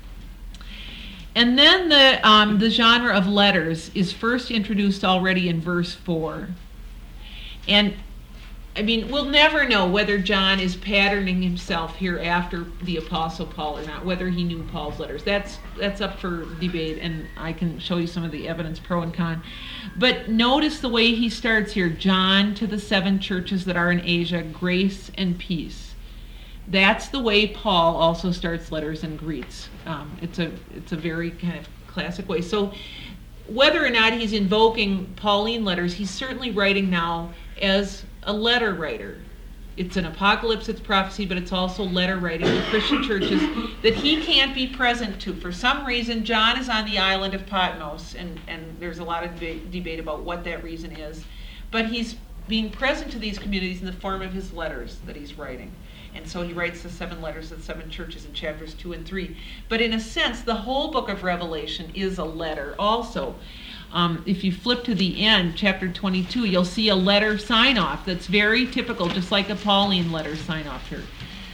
And then the um, the genre of letters is first introduced already in verse four. And I mean, we'll never know whether John is patterning himself here after the Apostle Paul or not, whether he knew Paul's letters. That's that's up for debate, and I can show you some of the evidence, pro and con. But notice the way he starts here. John, to the seven churches that are in Asia, grace and peace. That's the way Paul also starts letters and greets. Um, it's a it's a very kind of classic way. So whether or not he's invoking Pauline letters, he's certainly writing now as a letter writer. It's an apocalypse, it's prophecy, but it's also letter writing to Christian churches that he can't be present to. For some reason, John is on the island of Patmos, and, and there's a lot of debate, debate about what that reason is. But he's being present to these communities in the form of his letters that he's writing. And so he writes the seven letters to the seven churches in chapters two and three. But in a sense, the whole book of Revelation is a letter also. Um, if you flip to the end, chapter twenty-two, you'll see a letter sign-off that's very typical, just like a Pauline letter sign-off here.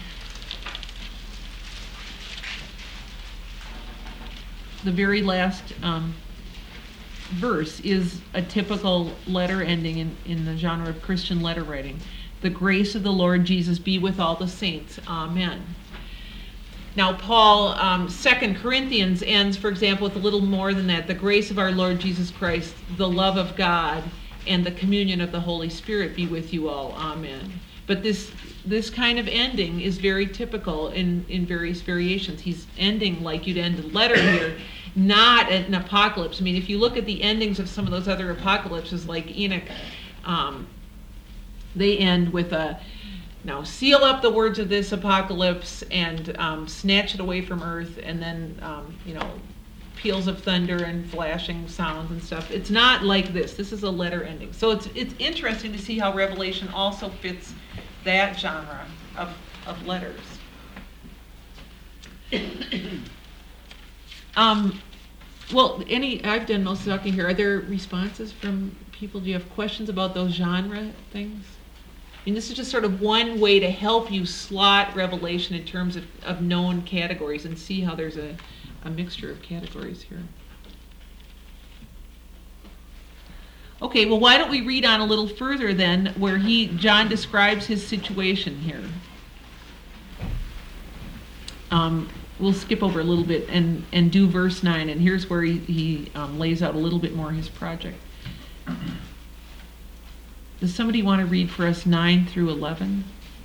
The very last um, verse is a typical letter ending in, in the genre of Christian letter writing. The grace of the Lord Jesus be with all the saints. Amen. Now, Paul, um, Second Corinthians ends, for example, with a little more than that. The grace of our Lord Jesus Christ, the love of God, and the communion of the Holy Spirit be with you all. Amen. But this this kind of ending is very typical in, in various variations. He's ending like you'd end a letter here, not an apocalypse. I mean, if you look at the endings of some of those other apocalypses, like Enoch, um, they end with a, now seal up the words of this apocalypse and um, snatch it away from earth, and then, um, you know, peals of thunder and flashing sounds and stuff. It's not like this. This is a letter ending. So it's it's interesting to see how Revelation also fits that genre of, of letters. um, well, any I've done most talking here. Are there responses from people? Do you have questions about those genre things? I mean, this is just sort of one way to help you slot Revelation in terms of, of known categories and see how there's a, a mixture of categories here. Okay, well, why don't we read on a little further then, where he John describes his situation here. Um, we'll skip over a little bit and, and do verse nine, and here's where he, he um, lays out a little bit more his project. Does somebody want to read for us nine through eleven?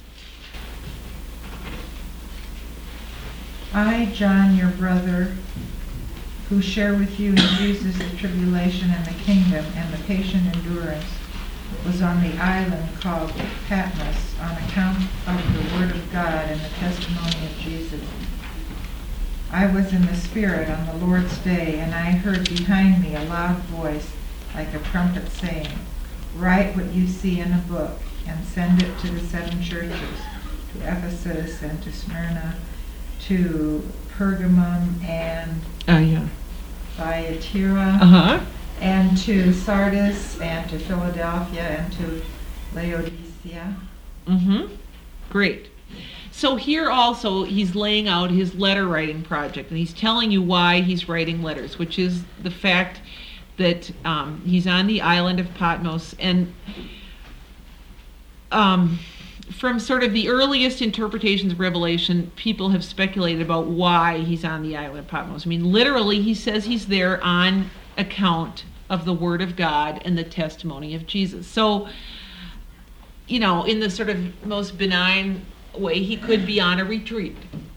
I, John, your brother, who share with you in Jesus the tribulation and the kingdom and the patient endurance, was on the island called Patmos on account of the word of God and the testimony of Jesus. I was in the Spirit on the Lord's day, and I heard behind me a loud voice like a trumpet saying, "Write what you see in a book and send it to the seven churches, to Ephesus and to Smyrna, to Pergamum and Oh, yeah. Thyatira, Uh-huh. and to Sardis and to Philadelphia and to Laodicea." Mm-hmm. Great. So here also he's laying out his letter writing project, and he's telling you why he's writing letters, which is the fact that um, he's on the island of Patmos, and um, from sort of the earliest interpretations of Revelation, people have speculated about why he's on the island of Patmos. I mean, literally, he says he's there on account of the Word of God and the testimony of Jesus. So, you know, in the sort of most benign way, he could be on a retreat.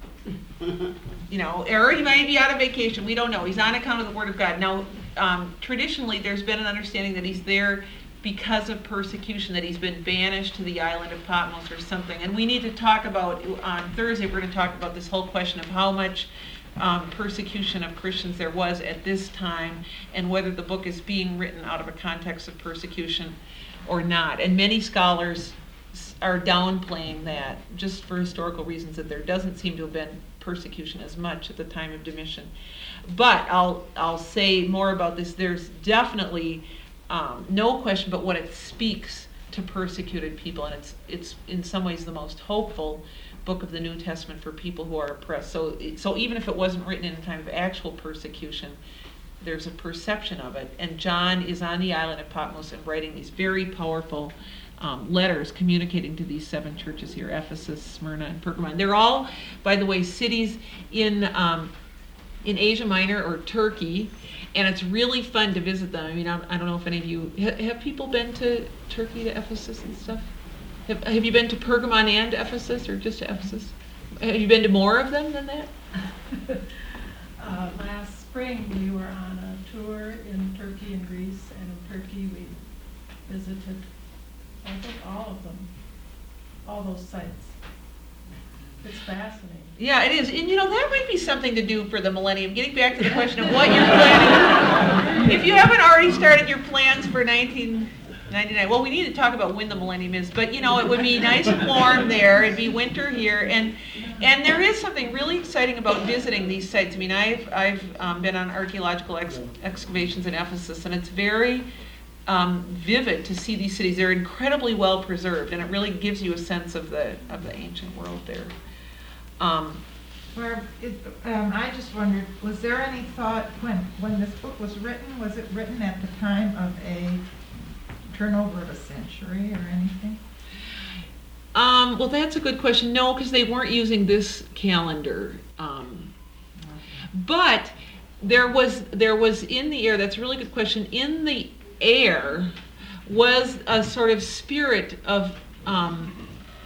You know, or he might be out on vacation. We don't know. He's on account of the Word of God. Now, um, traditionally, there's been an understanding that he's there because of persecution, that he's been banished to the island of Patmos or something. And we need to talk about, on Thursday, we're going to talk about this whole question of how much um, persecution of Christians there was at this time, and whether the book is being written out of a context of persecution or not. And many scholars are downplaying that just for historical reasons, that there doesn't seem to have been persecution as much at the time of Domitian. But I'll I'll say more about this. There's definitely um, no question but what it speaks to persecuted people, and it's it's in some ways the most hopeful book of the New Testament for people who are oppressed. So so even if it wasn't written in a time of actual persecution, there's a perception of it. And John is on the island of Patmos and writing these very powerful Um, letters communicating to these seven churches here, Ephesus, Smyrna, and Pergamon. They're all, by the way, cities in um, in Asia Minor or Turkey, and it's really fun to visit them. I mean, I, I don't know if any of you, ha, have people been to Turkey, to Ephesus and stuff? Have, have you been to Pergamon and Ephesus, or just to Ephesus? Have you been to more of them than that? Uh, last spring, we were on a tour in Turkey and Greece, and in Turkey, we visited, I think, all of them, all those sites. It's fascinating. Yeah, it is. And you know, that might be something to do for the millennium, getting back to the question of what you're planning. If you haven't already started your plans for nineteen ninety-nine, well, we need to talk about when the millennium is, but you know, it would be nice and warm there, it'd be winter here, and and there is something really exciting about visiting these sites. I mean, I've, I've um, been on archaeological ex- excavations in Ephesus, and it's very Um, vivid to see these cities. They're incredibly well preserved, and it really gives you a sense of the of the ancient world there. Um, Where, it, um, I just wondered, was there any thought when when this book was written? Was it written at the time of a turnover of a century or anything? um, well, that's a good question. No, because they weren't using this calendar. Um, but there was there was in the air. That's a really good question. In the air was a sort of spirit of um,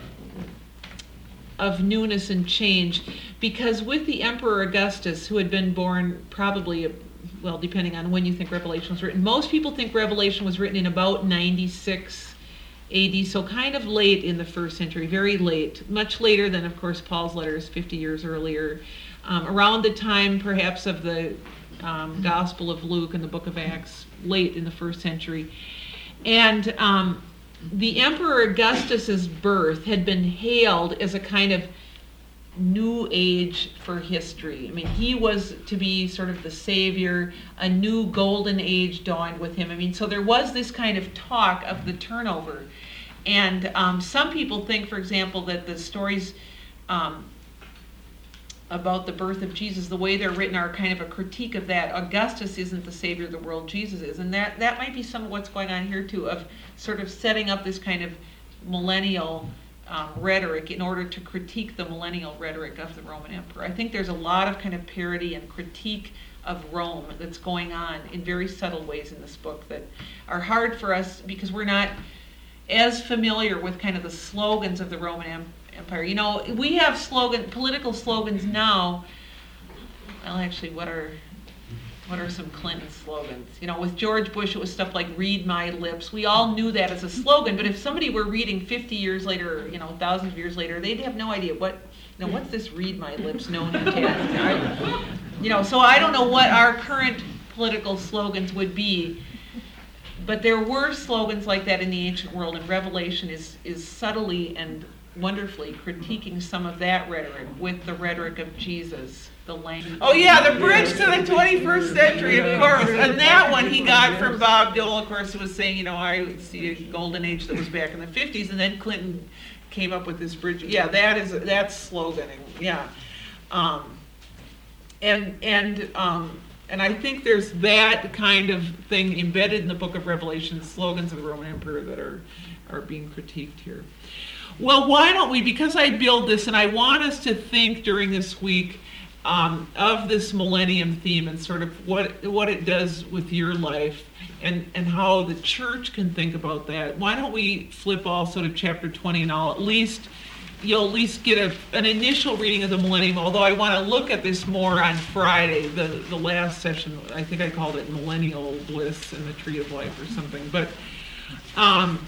of newness and change, because with the Emperor Augustus, who had been born probably, well, depending on when you think Revelation was written, most people think Revelation was written in about ninety-six A D, so kind of late in the first century, very late, much later than, of course, Paul's letters fifty years earlier, um, around the time perhaps of the um, Gospel of Luke and the book of Acts, late in the first century. And um, the Emperor Augustus's birth had been hailed as a kind of new age for history. I mean, he was to be sort of the savior, a new golden age dawned with him. I mean, so there was this kind of talk of the turnover. And um, some people think, for example, that the stories um, about the birth of Jesus, the way they're written, are kind of a critique of that. Augustus isn't the savior of the world, Jesus is. And that, that might be some of what's going on here too, of sort of setting up this kind of millennial um, rhetoric in order to critique the millennial rhetoric of the Roman emperor. I think there's a lot of kind of parody and critique of Rome that's going on in very subtle ways in this book that are hard for us because we're not as familiar with kind of the slogans of the Roman Empire. Empire. You know, we have slogan, political slogans now. Well, actually, what are what are some Clinton slogans? You know, with George Bush, it was stuff like "Read my lips." We all knew that as a slogan, but if somebody were reading fifty years later, or, you know, thousands of years later, they'd have no idea what. You know, what's this "Read my lips" known to I, You know, so I don't know what our current political slogans would be. But there were slogans like that in the ancient world, and Revelation is is subtly and wonderfully critiquing some of that rhetoric with the rhetoric of Jesus, the language. Oh yeah, the bridge to the twenty-first century, of course. And that one he got from Bob Dole, of course, who was saying, you know, I see a golden age that was back in the fifties, and then Clinton came up with this bridge. Yeah, that is that's sloganing. Yeah, um, and and um, and I think there's that kind of thing embedded in the Book of Revelation, slogans of the Roman Emperor that are are being critiqued here. Well, why don't we, because I build this, and I want us to think during this week um, of this millennium theme and sort of what what it does with your life and, and how the church can think about that. Why don't we flip also to chapter twenty, and I'll at least, you'll at least get a, an initial reading of the millennium, although I want to look at this more on Friday, the, the last session. I think I called it Millennial Bliss and the Tree of Life or something. But um,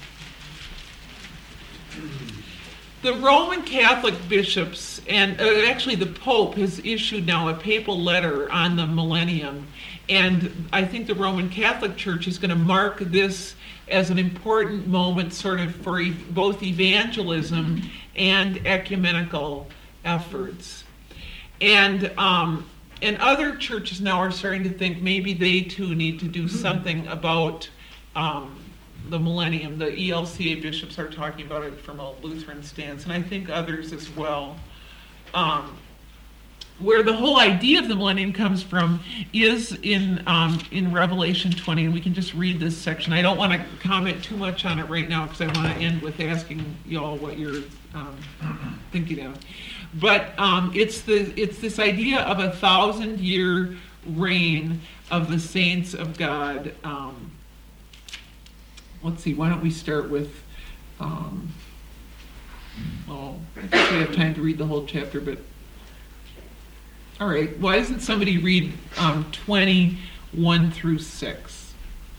the Roman Catholic bishops, and uh, actually the Pope has issued now a papal letter on the millennium, and I think the Roman Catholic Church is going to mark this as an important moment sort of for e- both evangelism and ecumenical efforts. And um, and other churches now are starting to think maybe they too need to do something about um, the millennium. The E L C A bishops are talking about it from a Lutheran stance, and I think others as well. Um, where the whole idea of the millennium comes from is in um, in Revelation twenty, and we can just read this section. I don't want to comment too much on it right now because I want to end with asking y'all what you're um, thinking of. But um, it's the it's this idea of a thousand year reign of the saints of God. Um, let's see, why don't we start with, um, well, I guess we have time to read the whole chapter, but all right, why doesn't somebody read um, twenty-one through six?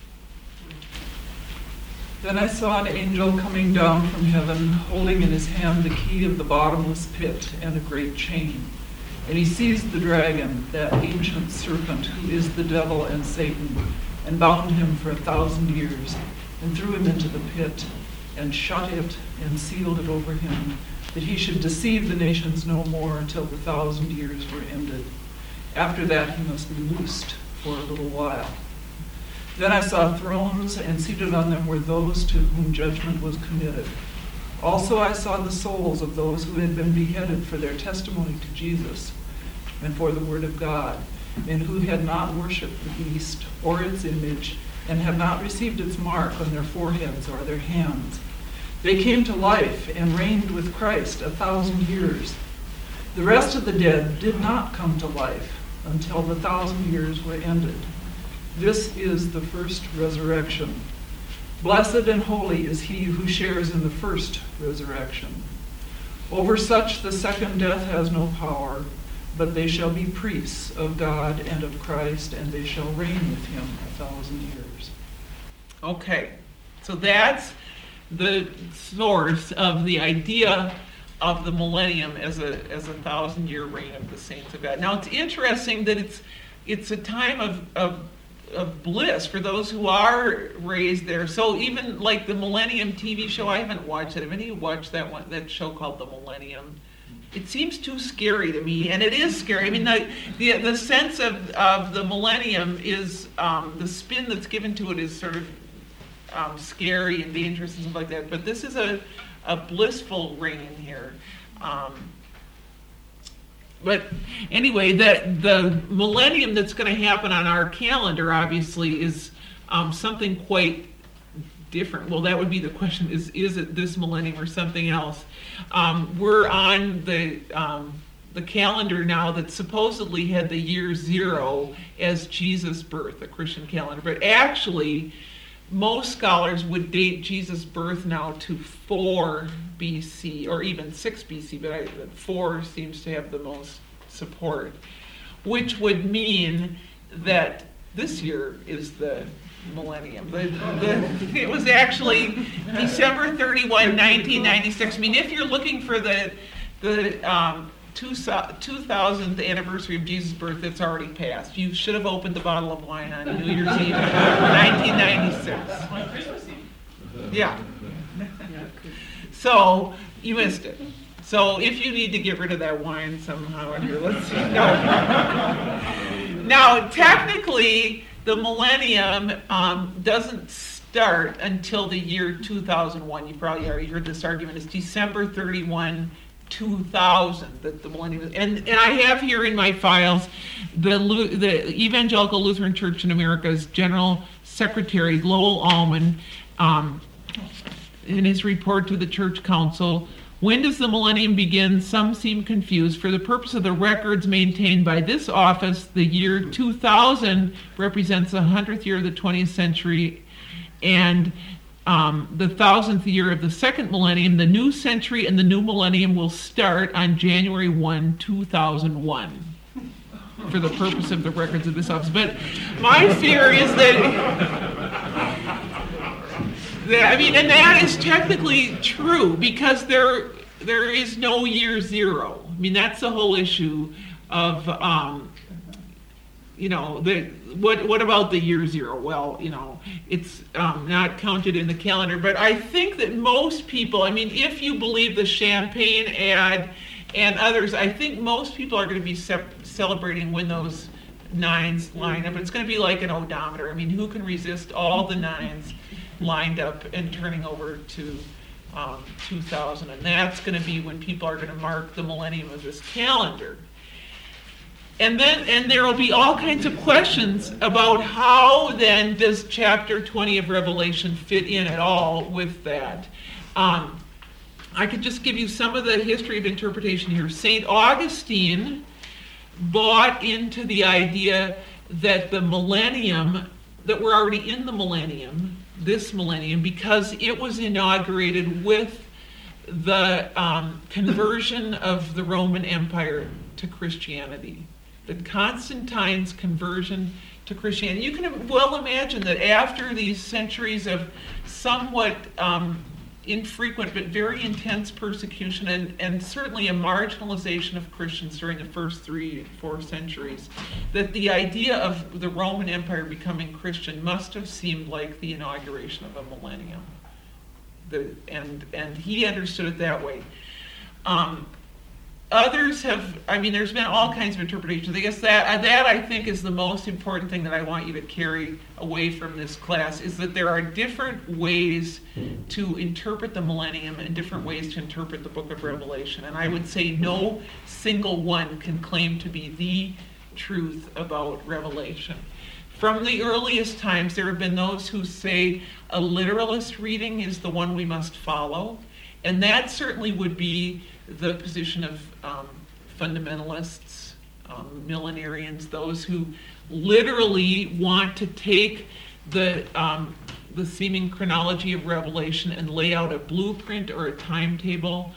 Then I saw an angel coming down from heaven, holding in his hand the key of the bottomless pit and a great chain. And he seized the dragon, that ancient serpent, who is the devil and Satan, and bound him for a thousand years, and threw him into the pit, and shut it, and sealed it over him, that he should deceive the nations no more until the thousand years were ended. After that he must be loosed for a little while. Then I saw thrones, and seated on them were those to whom judgment was committed. Also I saw the souls of those who had been beheaded for their testimony to Jesus and for the word of God, and who had not worshipped the beast or its image, and had not received its mark on their foreheads or their hands. They came to life and reigned with Christ a thousand years. The rest of the dead did not come to life until the thousand years were ended. This is the first resurrection. Blessed and holy is he who shares in the first resurrection. Over such the second death has no power, but they shall be priests of God and of Christ, and they shall reign with him a thousand years. Okay, so that's the source of the idea of the millennium as a as a thousand year reign of the saints of God. Now it's interesting that it's it's a time of, of of bliss for those who are raised there. So even like the Millennium T V show, I haven't watched it. Have any of you watched that one, that show called The Millennium? It seems too scary to me, and it is scary. I mean, the the, the sense of, of the millennium is, um, the spin that's given to it is sort of um, scary and dangerous and stuff like that. But this is a, a blissful reign here. Um, But anyway, that the millennium that's going to happen on our calendar, obviously, is um, something quite different. Well, that would be the question: is is it this millennium or something else? Um, we're on the um, the calendar now that supposedly had the year zero as Jesus' birth, the Christian calendar, but actually, most scholars would date Jesus' birth now to four B C or even six B C, but I, four seems to have the most support, which would mean that this year is the millennium. The, the, it was actually December thirty-first, nineteen ninety-six. I mean, if you're looking for the the um, two, two thousandth anniversary of Jesus' birth, it's already passed. You should have opened the bottle of wine on New Year's Eve, nineteen ninety-six. On Christmas Eve. Yeah. So you missed it. So if you need to get rid of that wine somehow, here, let's see. No. Now, technically, the millennium um, doesn't start until the year two thousand one. You probably already heard this argument. It's December thirty-first, two thousand that the millennium is. And, and I have here in my files the, the Evangelical Lutheran Church in America's General Secretary, Lowell Allman, um, in his report to the Church Council. When does the millennium begin? Some seem confused. For the purpose of the records maintained by this office, the year two thousand represents the hundredth year of the twentieth century and um, the thousandth year of the second millennium. The new century and the new millennium will start on January first, two thousand one. For the purpose of the records of this office. But my fear is that... I mean, and that is technically true because there there is no year zero. I mean, that's the whole issue of, um, you know, the what what about the year zero? Well, you know, it's um, not counted in the calendar. But I think that most people, I mean, if you believe the Champagne ad and others, I think most people are going to be ce- celebrating when those nines line up. It's going to be like an odometer. I mean, who can resist all the nines lined up and turning over to um, two thousand, and that's going to be when people are going to mark the millennium of this calendar. And then, and there will be all kinds of questions about how then does chapter twenty of Revelation fit in at all with that. Um, I could just give you some of the history of interpretation here. Saint Augustine bought into the idea that the millennium, that we're already in the millennium, this millennium, because it was inaugurated with the um, conversion of the Roman Empire to Christianity. The Constantine's conversion to Christianity. You can well imagine that after these centuries of somewhat um, infrequent but very intense persecution and, and certainly a marginalization of Christians during the first three, four centuries, that the idea of the Roman Empire becoming Christian must have seemed like the inauguration of a millennium. The, and, and he understood it that way. Um, Others have, I mean, there's been all kinds of interpretations. I guess that, that I think is the most important thing that I want you to carry away from this class, is that there are different ways to interpret the millennium and different ways to interpret the book of Revelation. And I would say no single one can claim to be the truth about Revelation. From the earliest times, there have been those who say a literalist reading is the one we must follow. And that certainly would be the position of um, fundamentalists, um, millenarians, those who literally want to take the um, the seeming chronology of Revelation and lay out a blueprint or a timetable.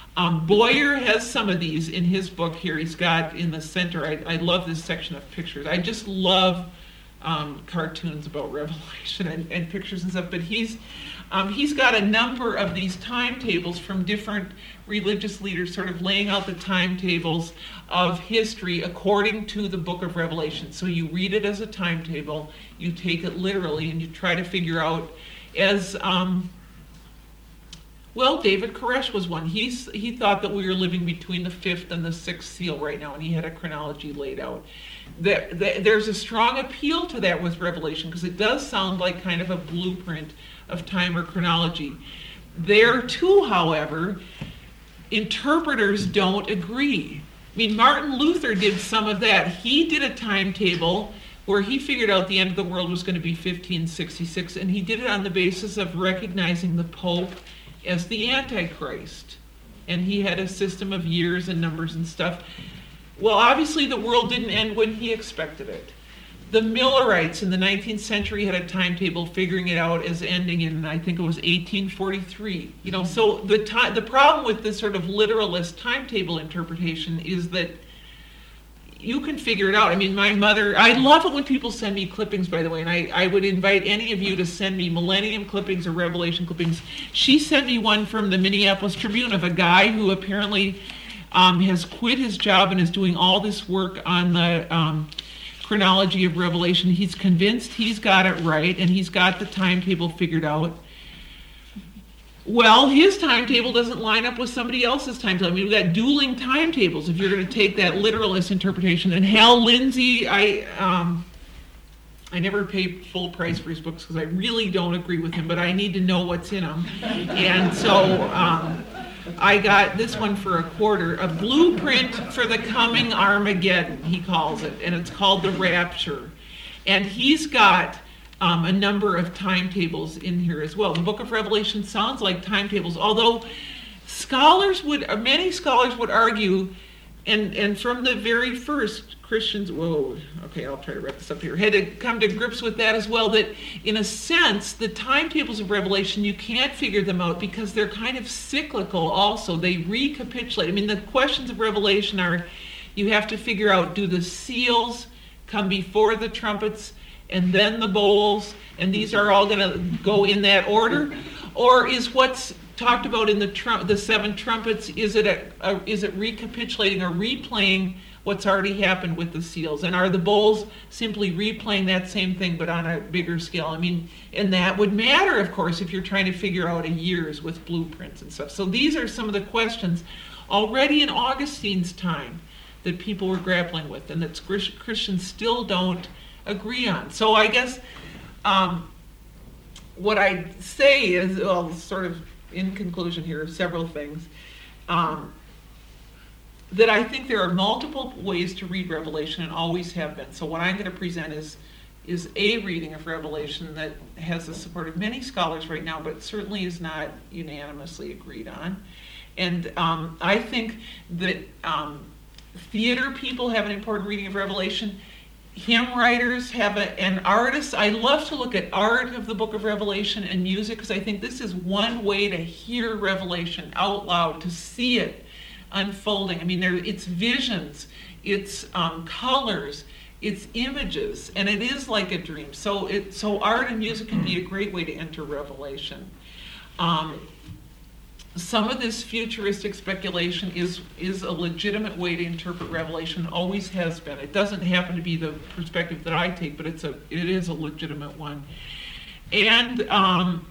Um, Boyer has some of these in his book here. He's got in the center, I, I love this section of pictures. I just love um, cartoons about Revelation and, and pictures and stuff, but he's um, he's got a number of these timetables from different religious leaders sort of laying out the timetables of history according to the book of Revelation. So you read it as a timetable, you take it literally, and you try to figure out as... Um, Well, David Koresh was one. He's, he thought that we were living between the fifth and the sixth seal right now, and he had a chronology laid out. There, there, there's a strong appeal to that with Revelation, because it does sound like kind of a blueprint of time or chronology. There, too, however, interpreters don't agree. I mean, Martin Luther did some of that. He did a timetable where he figured out the end of the world was going to be fifteen sixty-six, and he did it on the basis of recognizing the Pope as the Antichrist. And he had a system of years and numbers and stuff. Well, obviously the world didn't end when he expected it. The Millerites in the nineteenth century had a timetable figuring it out as ending in, I think it was eighteen forty-three. You know, so the time, the problem with this sort of literalist timetable interpretation is that you can figure it out. I mean, my mother, I love it when people send me clippings, by the way, and I, I would invite any of you to send me Millennium clippings or Revelation clippings. She sent me one from the Minneapolis Tribune of a guy who apparently um, has quit his job and is doing all this work on the um, chronology of Revelation. He's convinced he's got it right, and he's got the timetable figured out. Well, his timetable doesn't line up with somebody else's timetable. I mean, we've got dueling timetables if you're going to take that literalist interpretation. And Hal Lindsey, I um, I never pay full price for his books because I really don't agree with him, but I need to know what's in them. And so um, I got this one for a quarter, a blueprint for the coming Armageddon, he calls it, and it's called The Rapture. And he's got Um, a number of timetables in here as well. The book of Revelation sounds like timetables, although scholars would, uh, many scholars would argue, and, and from the very first, Christians, whoa, okay, I'll try to wrap this up here, had to come to grips with that as well, that in a sense, the timetables of Revelation, you can't figure them out because they're kind of cyclical also. They recapitulate. I mean, the questions of Revelation are, you have to figure out, do the seals come before the trumpets and then the bowls, and these are all going to go in that order? Or is what's talked about in the trum- the seven trumpets, is it a, a, is it recapitulating or replaying what's already happened with the seals? And are the bowls simply replaying that same thing but on a bigger scale? I mean, and that would matter, of course, if you're trying to figure out a years with blueprints and stuff. So these are some of the questions already in Augustine's time that people were grappling with, and that Christians still don't agree on. So I guess um, what I'd say is, well, sort of in conclusion here, several things. Um, that I think there are multiple ways to read Revelation and always have been. So what I'm going to present is is a reading of Revelation that has the support of many scholars right now, but certainly is not unanimously agreed on. And um, I think that um, theater people have an important reading of Revelation. Hymn writers have a, and artists, I love to look at art of the book of Revelation and music, because I think this is one way to hear Revelation out loud, to see it unfolding. I mean, there, it's visions, it's um, colors, it's images, and it is like a dream. So, it, so art and music can be a great way to enter Revelation. Um, Some of this futuristic speculation is is a legitimate way to interpret Revelation, always has been. It doesn't happen to be the perspective that I take, but it's a it is a legitimate one. And um,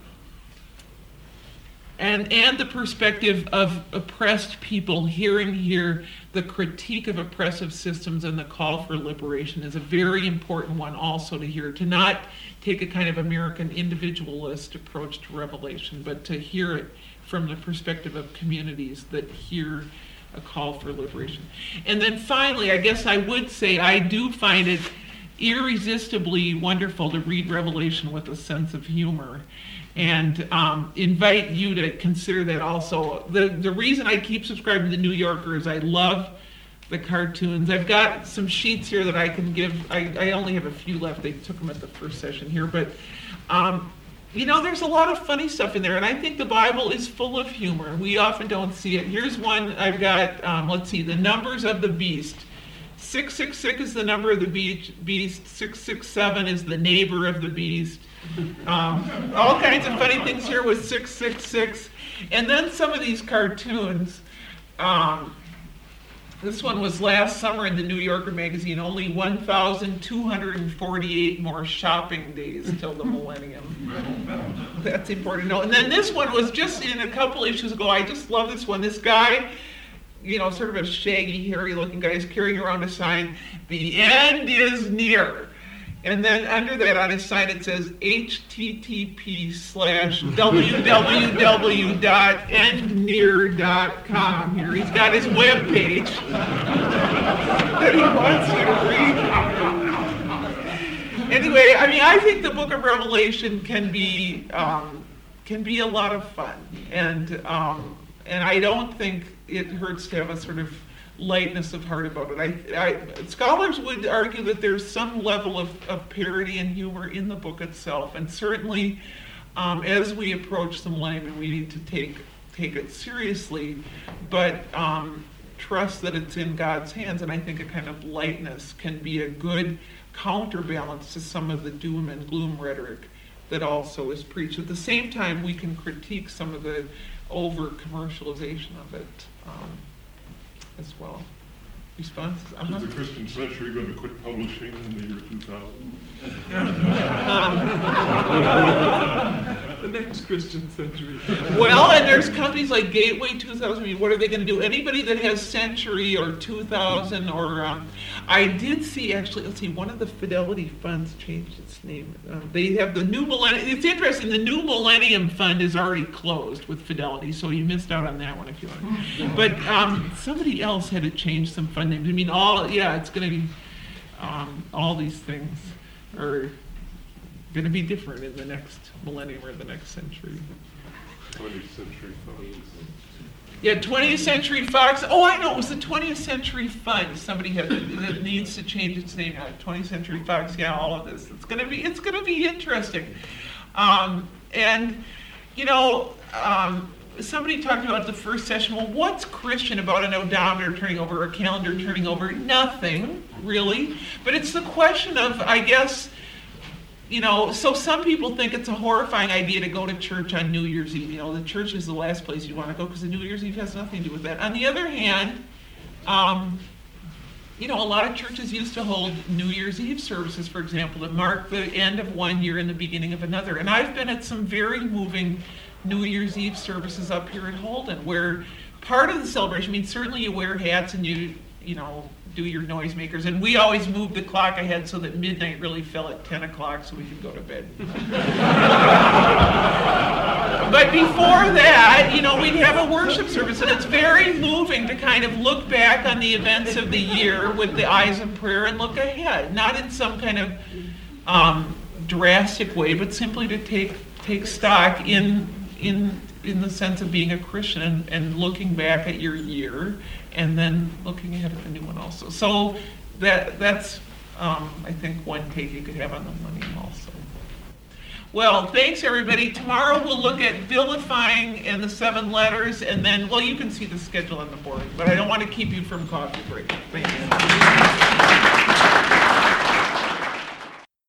and and the perspective of oppressed people hearing here the critique of oppressive systems and the call for liberation is a very important one also to hear. To not take a kind of American individualist approach to Revelation, but to hear it from the perspective of communities that hear a call for liberation. And then finally, I guess I would say I do find it irresistibly wonderful to read Revelation with a sense of humor, and um, invite you to consider that also. The, the reason I keep subscribing to The New Yorker is I love the cartoons. I've got some sheets here that I can give. I, I only have a few left. They took them at the first session here, but um, you know, there's a lot of funny stuff in there, and I think the Bible is full of humor. We often don't see it. Here's one I've got, um, let's see, the numbers of the beast. six six six is the number of the be- beast. six six seven is the neighbor of the beast. Um, all kinds of funny things here with six six six. And then some of these cartoons. Um, this one was last summer in the New Yorker magazine, only one thousand two hundred forty-eight more shopping days till the millennium. That's important to know. And then this one was just in a couple issues ago. I just love this one. This guy, you know, sort of a shaggy, hairy-looking guy, is carrying around a sign, "The end is near." And then under that on his sign it says H T T P slash w w w dot end near dot com. Here he's got his web page that he wants you to read. Anyway, I mean, I think the Book of Revelation can be um, can be a lot of fun, and um, and I don't think it hurts to have a sort of lightness of heart about it. I, I, scholars would argue that there's some level of, of parody and humor in the book itself, and certainly um, as we approach the millennium, we need to take take it seriously, but um, trust that it's in God's hands, and I think a kind of lightness can be a good counterbalance to some of the doom and gloom rhetoric that also is preached. At the same time, we can critique some of the over-commercialization of it. Um, as well. Responses? Uh-huh. Is the Christian Century going to quit publishing in the year two thousand? The next Christian Century. Well, and there's companies like Gateway two thousand. I mean, what are they going to do? Anybody that has Century or two thousand or... Um, I did see, actually, let's see, one of the Fidelity funds changed its name. Um, they have the New Millennium... It's interesting, the New Millennium Fund is already closed with Fidelity, so you missed out on that one if you want. But um, somebody else had to change some fund names. I mean, all... Yeah, it's going to be... Um, all these things are going to be different in the next millennium or the next century. twentieth Century Fox. Yeah, twentieth Century Fox. Oh, I know, it was the twentieth Century Fund. Somebody had that needs to change its name now. twentieth Century Fox. Yeah, all of this. It's gonna be. It's gonna be interesting. Um, and you know, um, somebody talked about the first session. Well, what's Christian about an odometer turning over, a calendar turning over? Nothing, really. But it's the question of, I guess, you know, so some people think it's a horrifying idea to go to church on New Year's Eve. You know, the church is the last place you want to go because the New Year's Eve has nothing to do with that. On the other hand, um, you know, a lot of churches used to hold New Year's Eve services, for example, that mark the end of one year and the beginning of another. And I've been at some very moving New Year's Eve services up here at Holden, where part of the celebration, I mean, certainly you wear hats and you, you know, do your noisemakers, and we always moved the clock ahead so that midnight really fell at ten o'clock so we could go to bed. But before that, you know, we'd have a worship service, and it's very moving to kind of look back on the events of the year with the eyes of prayer and look ahead, not in some kind of um, drastic way, but simply to take take stock in in in the sense of being a Christian and, and looking back at your year and then looking ahead at the new one also. So that that's um, I think one take you could have on the millennium also. Well, thanks everybody. Tomorrow we'll look at vilifying and the seven letters, and then, well, you can see the schedule on the board, but I don't want to keep you from coffee break. Thank you.